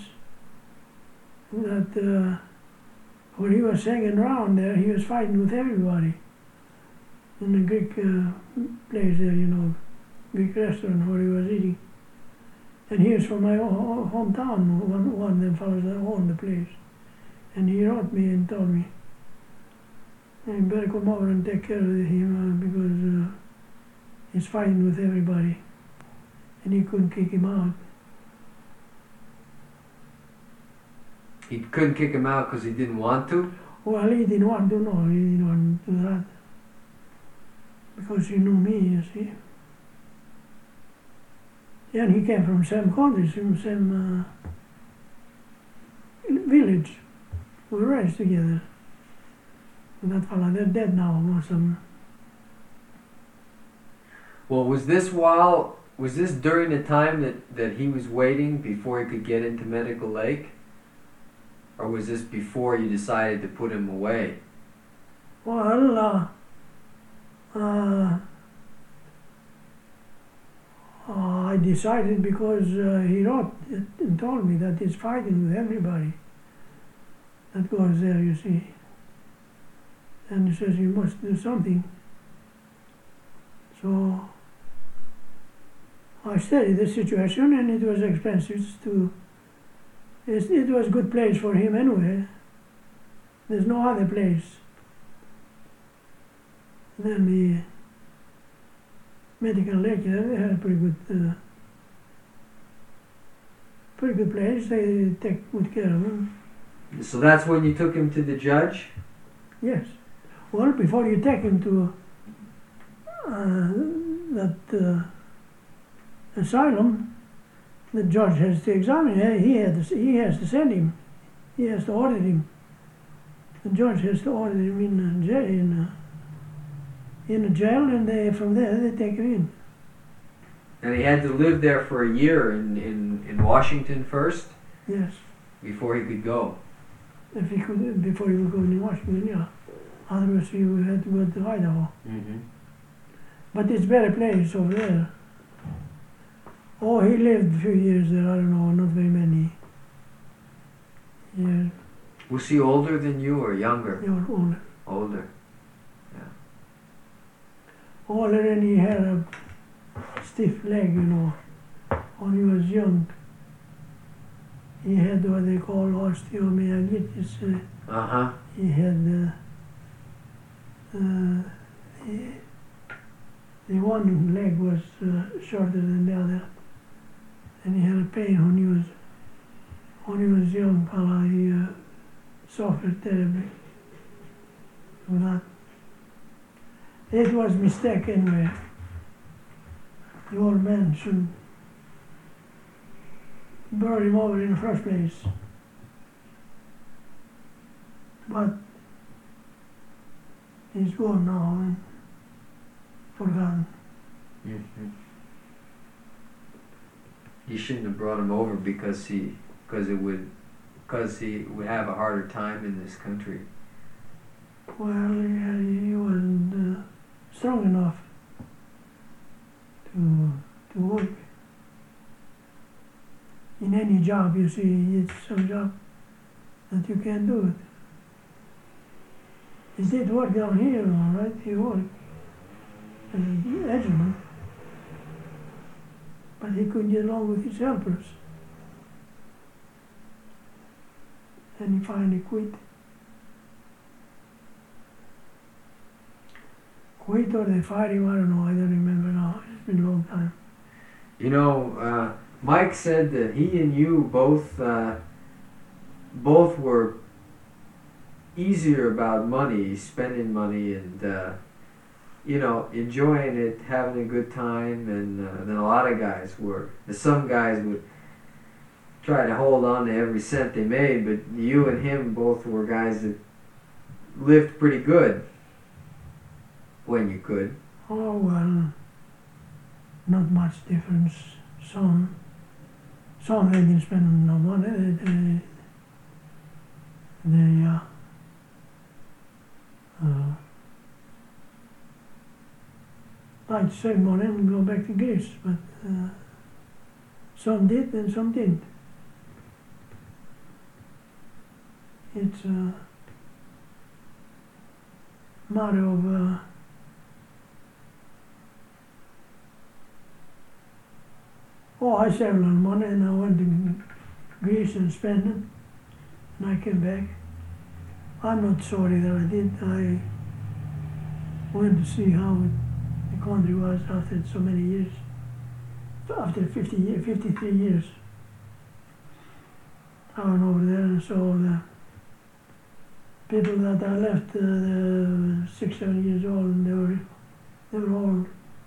that when he was hanging around there, he was fighting with everybody. In the Greek place there, Greek restaurant where he was eating. And he was from my hometown, one of them fellows that owned the place. And he wrote me and told me, you better come over and take care of him because he's fighting with everybody. And he couldn't kick him out. He couldn't kick him out because he didn't want to? Well, he didn't want to, no, he didn't want to do that. Because he knew me, you see. Yeah, and he came from same country, same village. We were raised together. And that fellow, they're dead now, most of them. Well, was this during the time that he was waiting before he could get into Medical Lake? Or was this before you decided to put him away? Well, I decided because he wrote and told me that he's fighting with everybody that goes there, you see. And he says you must do something. So I studied the situation, and it was expensive it was a good place for him anyway. There's no other place. And then the Medical Lake, they had a pretty good place. They take good care of him. So that's when you took him to the judge? Yes. Well, before you take him to that asylum, the judge has to examine him. He has to send him. He has to order him. The judge has to order him in a jail, and from there they take him in. And he had to live there for a year in Washington first? Yes. Before he could go? If he could, before he would go in Washington, yeah. Otherwise he would have to go to Idaho. Mm-hmm. But it's a better place over there. Oh, he lived a few years there, I don't know, not very many. Yeah. Was he older than you or younger? He was older. Older. Older, and he had a stiff leg, when he was young. He had what they call osteomyelitis. Uh-huh. He had the one leg was shorter than the other, and he had a pain when he was young. He suffered terribly with that. It was a mistake anyway. The old man should burn him over in the first place. But he's gone now and forgotten. Mm-hmm. You shouldn't have brought him over because he would have a harder time in this country. Well, he wasn't strong enough to work in any job. You see, it's some job that you can't do it. He did work down here, all right. He worked as an edgeman, but he couldn't get along with his helpers, and he finally quit. Quit or they fired him, I don't know, I don't remember now. It's been a long time. Mike said that he and you both were easier about money, spending money, and enjoying it, having a good time, and than a lot of guys were. Some guys would try to hold on to every cent they made, but you and him both were guys that lived pretty good when you could. Oh, well, not much difference. Some they didn't spend no money. They like to save money and go back to Greece, but some did and some didn't. It's a matter of I saved a lot of money and I went to Greece and spent it, and I came back. I'm not sorry that I did. I went to see how the country was after so many years. After 53 years. I went over there and saw the people that I left, 6, 7 years old, and they were all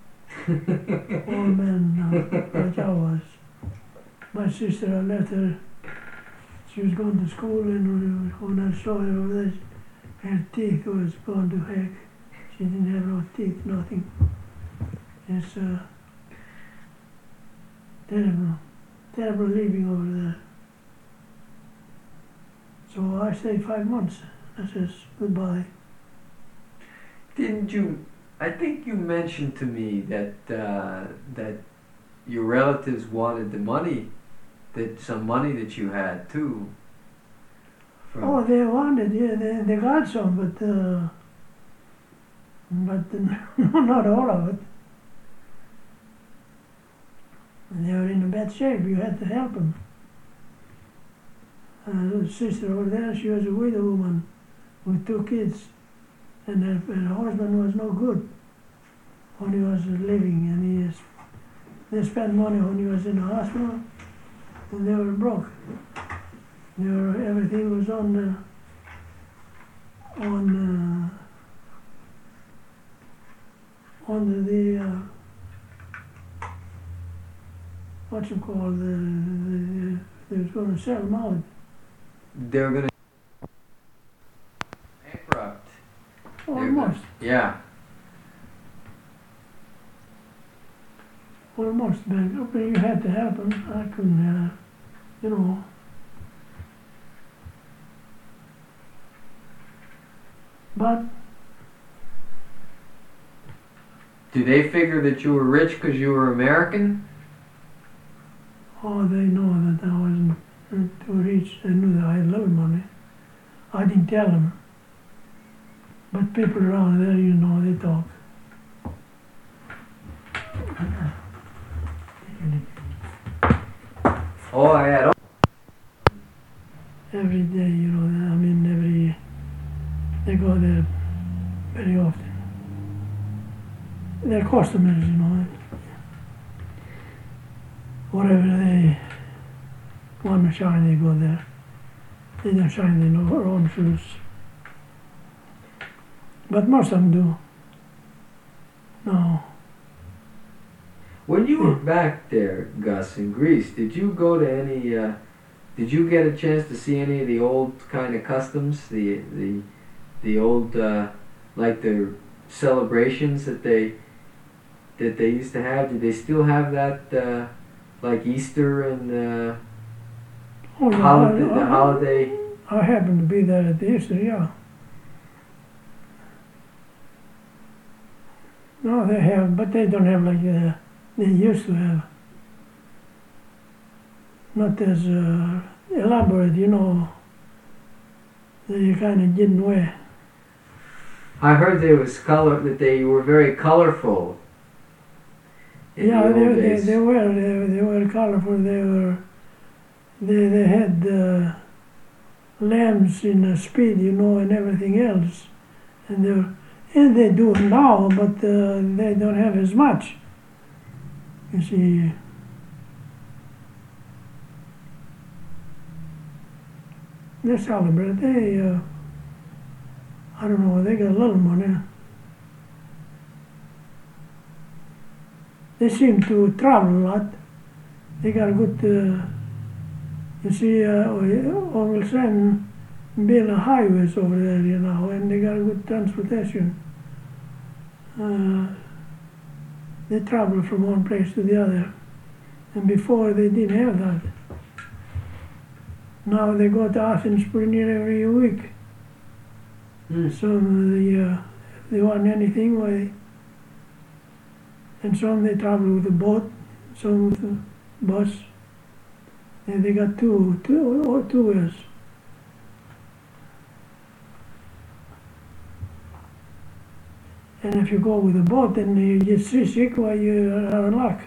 men like I was. My sister, I left her. She was going to school, and when I saw her over there, her teeth was gone to heck. She didn't have no teeth, nothing. It's terrible living over there. So I stayed 5 months. I says goodbye. Didn't you? I think you mentioned to me that that your relatives wanted the money, some money that you had too. Oh, they wanted, yeah, they got some, but not all of it. And they were in a bad shape. You had to help them. The sister over there, she was a widow woman with 2 kids, and her husband was no good when he was living, and they spent money when he was in the hospital, and they were broke. Everything was on the what you call they was going to sell them out. They were going to bankrupt. Almost. Yeah. Almost bankrupt, but you had to help them. I couldn't, But do they figure that you were rich because you were American? Oh, they know that I wasn't too rich. They knew that I had a little money. I didn't tell them. But people around there, they talk. Oh, I had. Every day, they go there very often. They're customers, Whatever they want to shine, they go there. They don't shine in their own shoes. But most of them do. No. When you were back there, Gus, in Greece, did you go to any? Did you get a chance to see any of the old kind of customs, the old like the celebrations that they used to have? Did they still have that, like Easter and the holiday? I happened to be there at the Easter, yeah. No, they have, but they don't have like they used to have. Not as elaborate, They kind of didn't wear. I heard that they were very colorful. Yeah, they were colorful. They had lamps in speed, and everything else, and they do it now, but they don't have as much. You see. They celebrate. I don't know, they got a little money. They seem to travel a lot. They got a good, you see, Uncle Sam built highways over there, you know, and they got a good transportation. They travel from one place to the other. And before they didn't have that. Now they go to Athens pretty near every week. Some they want anything, why? And some they travel with a boat, some with a bus. And they got two wheels. And if you go with a boat and you get seasick, why you're out of luck.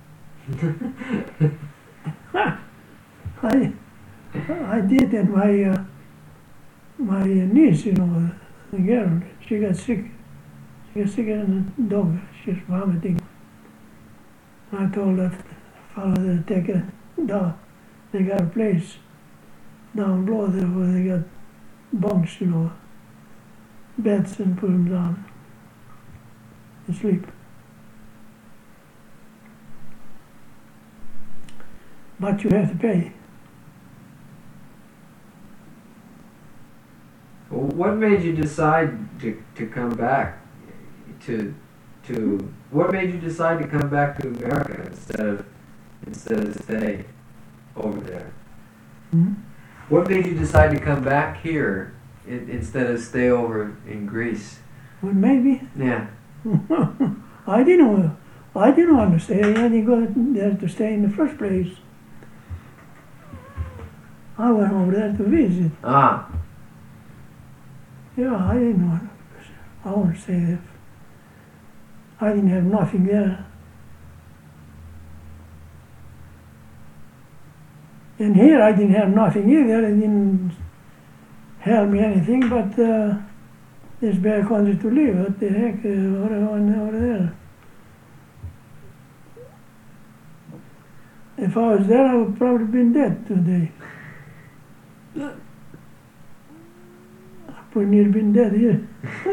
I did, and my niece, you know, the girl, she got sick. She got sicker than a dog. She's vomiting. I told that fellow to take a dog. They got a place down below there where they got bunks, you know, beds, and put them down to sleep. But you have to pay. Well, what made you decide to come back to what made you decide to come back to America instead of stay over there? Hmm? What made you decide to come back here instead of stay over in Greece? Well, maybe. Yeah. I didn't want to stay. I didn't go there to stay in the first place. I went over there to visit. Ah. Yeah, I didn't want to. I want to stay there. I didn't have nothing there. And here I didn't have nothing either. It didn't help me anything, but this bad country to live. What the heck, over there? If I was there, I would probably been dead today. I pretty near been dead here.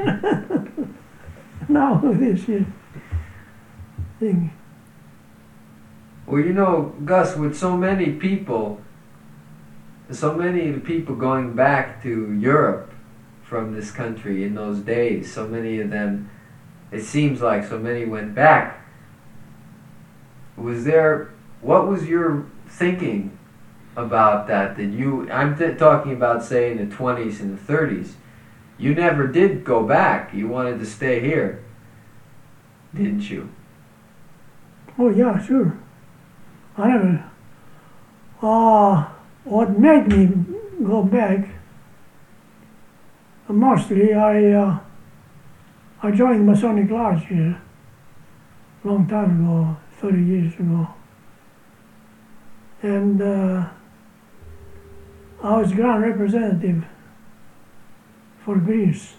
Now this here thing. Well, you know, Gus, with so many of the people going back to Europe from this country in those days, so many of them, it seems like so many went back. What was your thinking about that? I'm talking about, say, in the 20s and the 30s. You never did go back. You wanted to stay here, didn't you? Oh yeah, sure. I never. What made me go back? Mostly, I joined Masonic Lodge here a long time ago, 30 years ago, and I was grand representative for Greece,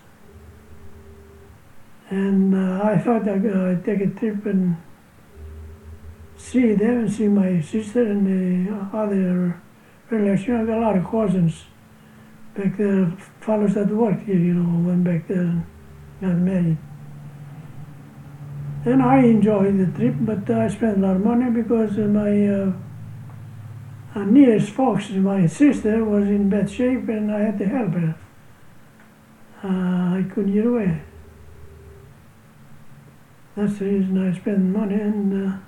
and I thought I'd take a trip and see them and see my sister and the other relation. I got a lot of cousins back there, fellows that worked here, you know, went back there and got married. And I enjoyed the trip, but I spent a lot of money because my nearest folks, my sister, was in bad shape and I had to help her. I couldn't get away. That's the reason I spent money, and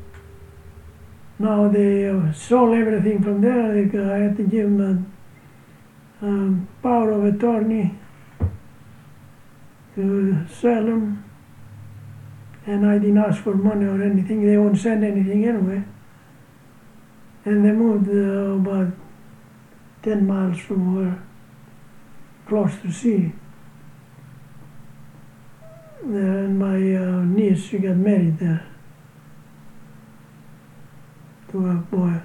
now they sold everything from there. I had to give them power of attorney to sell them, and I didn't ask for money or anything. They won't send anything anyway. And they moved about 10 miles from where, close to sea. And my niece, she got married there to a boy.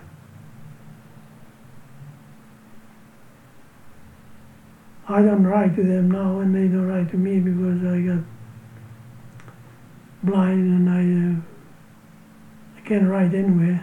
I don't write to them now, and they don't write to me because I got blind and I can't write anyway.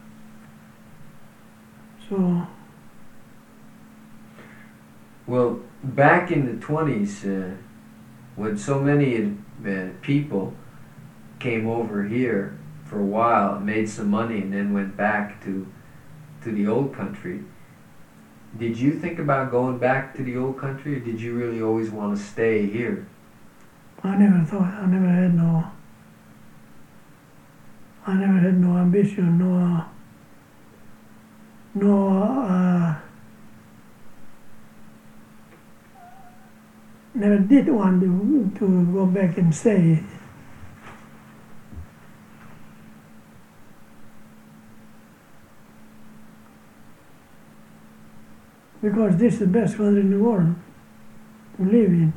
So. Well, back in the 20s, when so many people came over here for a while, made some money, and then went back to the old country, did you think about going back to the old country, or did you really always want to stay here? I never thought, I never had no ambition, never did want to go back and stay. Because this is the best country in the world to live in.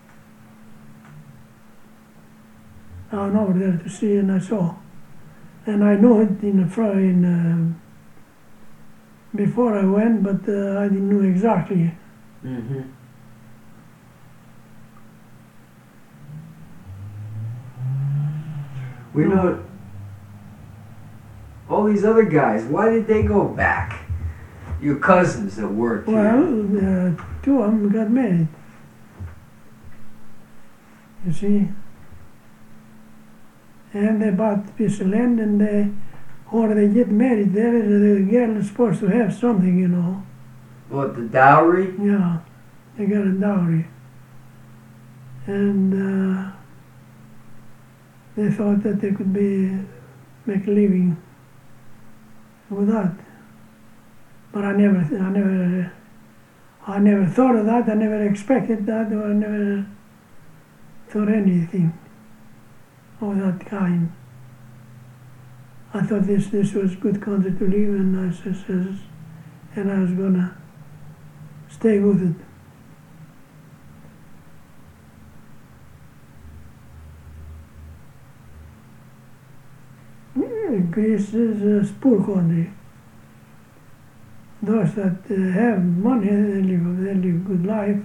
I went over there to see and I saw. And I know it before I went, but I didn't know exactly. Mm-hmm. We know all these other guys, why did they go back? Your cousins that worked here. Well, two of them got married. You see? And they bought a piece of land and or they get married there, the girl is supposed to have something, you know. What, the dowry? Yeah, they got a dowry. And they thought that they could make a living with that. But I never thought of that. I never expected that, or I never thought anything of that kind. I thought this was good country to live in, and I was gonna stay with it. Greece is a poor country. Those that have money, they live good life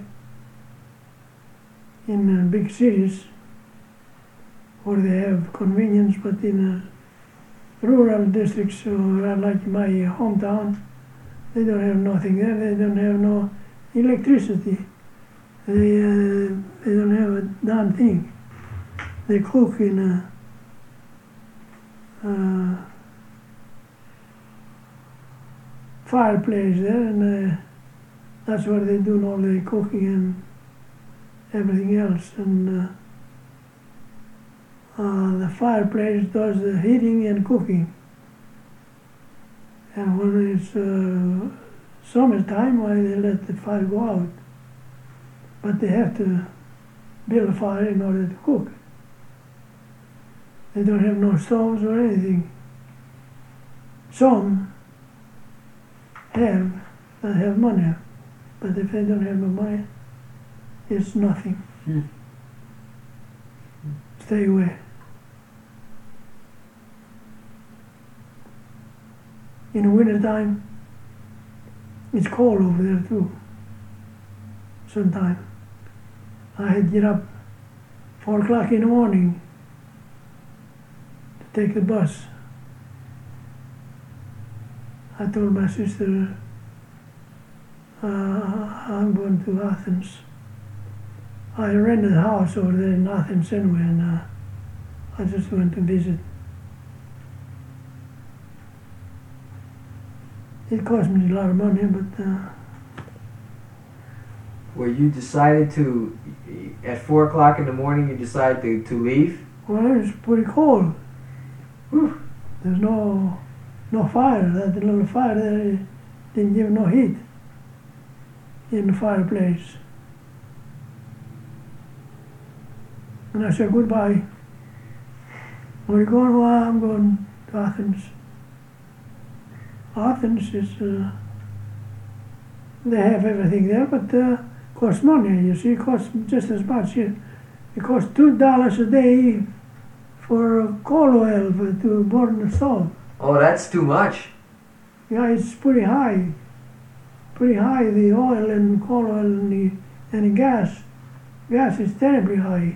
in big cities, or they have convenience, but in rural districts, or like my hometown, they don't have nothing there. They don't have no electricity. They don't have a damn thing. They cook in a fireplace there, and that's where they do all the cooking and everything else. And the fireplace does the heating and cooking. And when it's summertime, why they let the fire go out. But they have to build a fire in order to cook. They don't have no stoves or anything. Some have money, but if they don't have no money, it's nothing. Stay away. In the winter time, it's cold over there too. Sometimes I had to get up 4 o'clock in the morning to take the bus. I told my sister I'm going to Athens. I rented a house over there in Athens anyway, and I just went to visit. It cost me a lot of money, but Well, you decided to, at 4 o'clock in the morning, you decided to leave? well, it was pretty cold. Whew. There's no fire. That little fire there didn't give no heat in the fireplace. And I said goodbye. Where are you going? Well, I'm going to Athens. Athens is, they have everything there, but costs money. You see, it costs just as much. It costs $2 a day for coal oil to burn the stove. Oh, that's too much. Yeah, it's pretty high. Pretty high, the oil and coal oil and the gas. Gas is terribly high.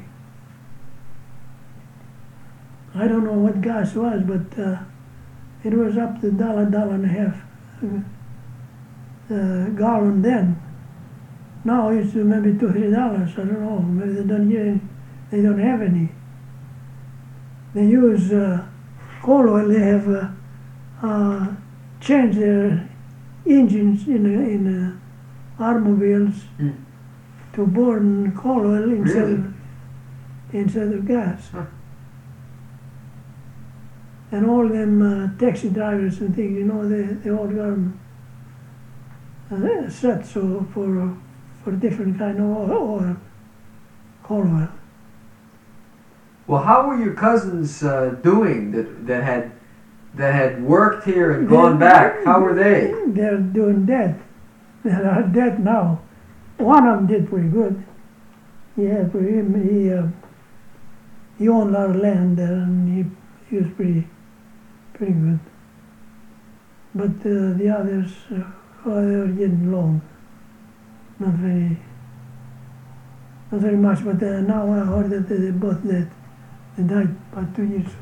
I don't know what gas was, but it was up to $1.50 gallon then. Now it's maybe $2-3. I don't know. Maybe they don't have any. They use coal oil. They have changed their engines in automobiles to burn coal oil instead of gas. Huh. And all them taxi drivers and things, they all got them set so for different kind of oil, coal oil. Well, how were your cousins doing that had worked here and gone back? How were they? They're doing dead. They're dead now. One of them did pretty good. He owned a lot of land there, and he was pretty good. But the others, they were getting along. Not very much. But now I heard that they both dead. They died about 2 years ago.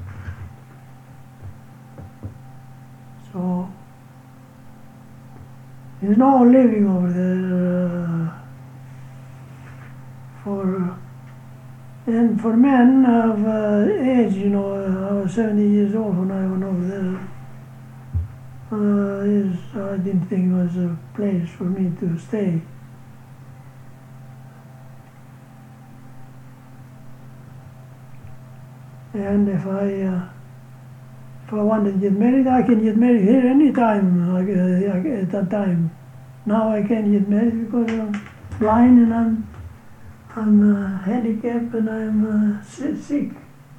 So there's no living over there and for men of age, I was 70 years old when I went over there. I didn't think it was a place for me to stay. And if I wanted to get married, I can get married here anytime at that time. Now I can't get married because I'm blind and I'm handicapped and I'm sick.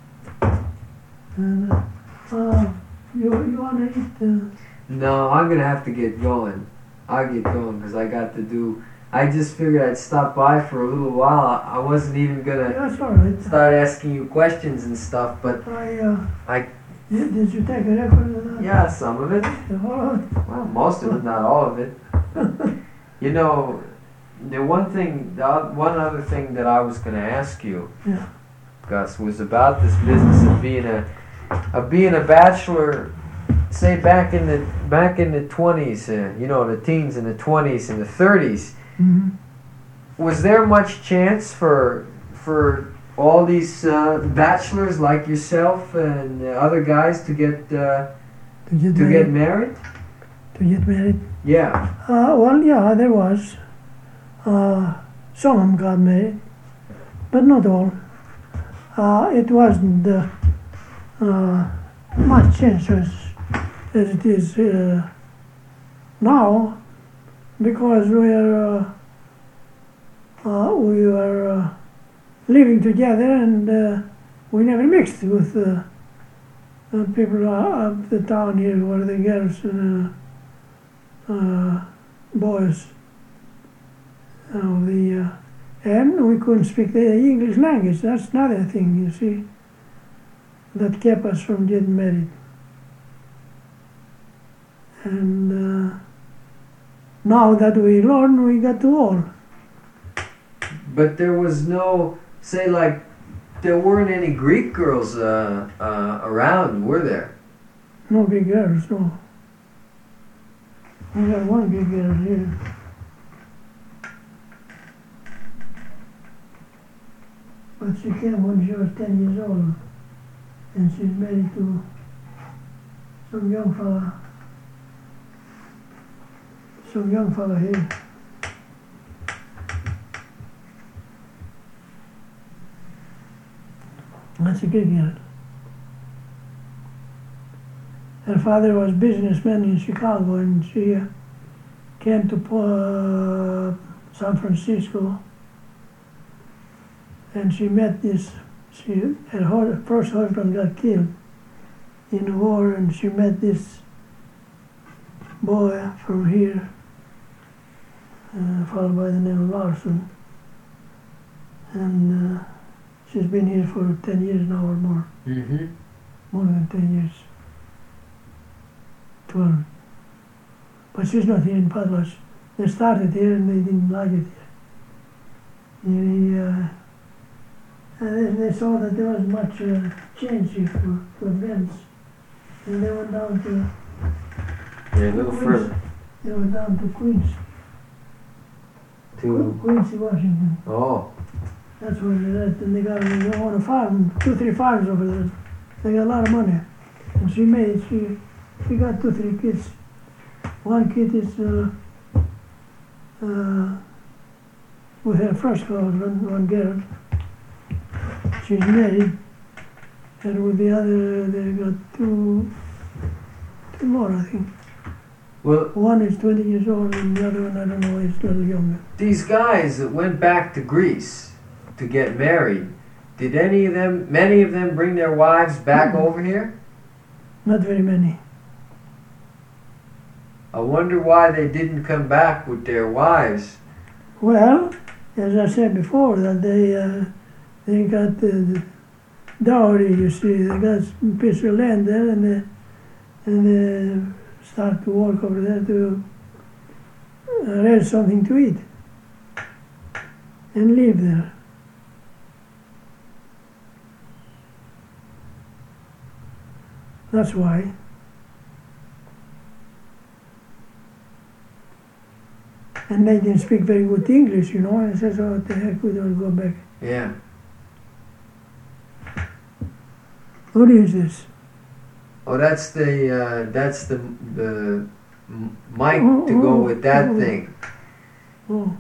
And you want to eat? No, I'm gonna have to get going. I'll get going because I got to do. I just figured I'd stop by for a little while. I wasn't even gonna That's all right. start asking you questions and stuff, but Did you take a record of that? yeah, some of it. Oh, Well, most of it, not all of it. The one other thing that I was going to ask you, Yeah. Gus, was about this business of being a bachelor. Say back in the 20s, the teens and the 20s and the 30s. Mm-hmm. Was there much chance for all these bachelors like yourself and other guys to get married? To get married? Yeah. Well, yeah, there was. Some of them got married, but not all. It wasn't much chance as it is now, because we were living together and we never mixed with people of the town here, where the girls and boys. And we couldn't speak the English language. That's another thing, you see, that kept us from getting married. And now that we learn, we got to all. But there was no, say, like, there weren't any Greek girls around, were there? No big girls, no. We got one big girl here. But she came when she was 10 years old, and she's married to some young fella here. That's a good girl. Her father was a businessman in Chicago, and she came to San Francisco, and she met her first husband got killed in the war, and she met this boy from here, followed by the name of Larson, and she's been here for 10 years now or more. Mm-hmm. More than 10 years. 12. But she's not here in Padlas. They started here and they didn't like it here. And they saw that there wasn't much change here for events. And they went down to Yeah, a little Queens. further. They went down to Queens. to. Quincy, Washington. Oh, That's where they're at. And they own a farm, 2-3 farms over there. They got a lot of money. And she got 2-3 kids. One kid is with her first child, one girl. She's married. And with the other, they got two more, I think. well, One is 20 years old, and the other one, I don't know, is a little younger. these guys that went back to Greece to get married, did many of them bring their wives back over here? Not very many. I wonder why they didn't come back with their wives. Well, as I said before, that they got the dowry. You see, they got a piece of land there, and they start to work over there to raise something to eat and live there. That's why. And they didn't speak very good English, you know, and I said, oh, what the heck, we don't go back. Yeah. What is this? Oh, that's the mic to go with that thing. Oh,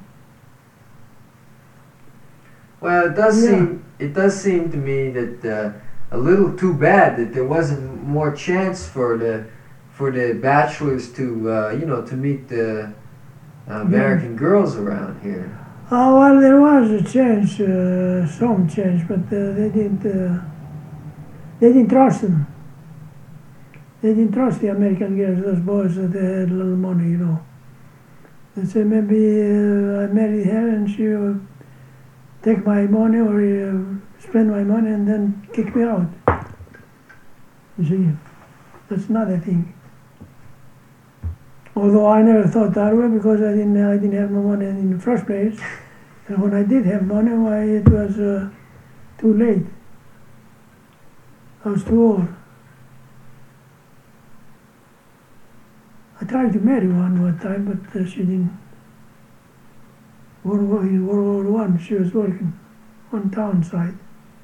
Well, it does seem to me that a little too bad that there wasn't more chance for the bachelors to to meet the American girls around here. oh well, there was a change, some change, but they didn't trust them. They didn't trust the American girls, those boys that they had a little money, you know. They said maybe I marry her and she will take my money or spend my money and then kick me out. You see, that's another thing. Although I never thought that way because I didn't have no money in the first place. And when I did have money, why it was too late. I was too old. I tried to marry one time, but she didn't. In World War I, she was working on town side.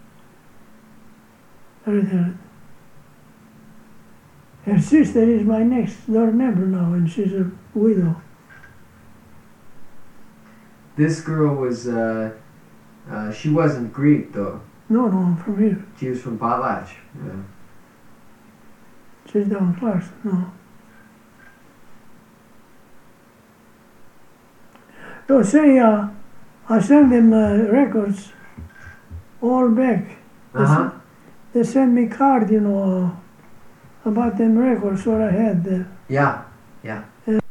Her sister is my next door neighbor now, and she's a widow. This girl was she wasn't Greek though. No, I'm from here. She was from Potlatch. Yeah. She's down Clarkson, no. So say, I sent them records all back. They sent me card, you know, about them records what I had there. Yeah.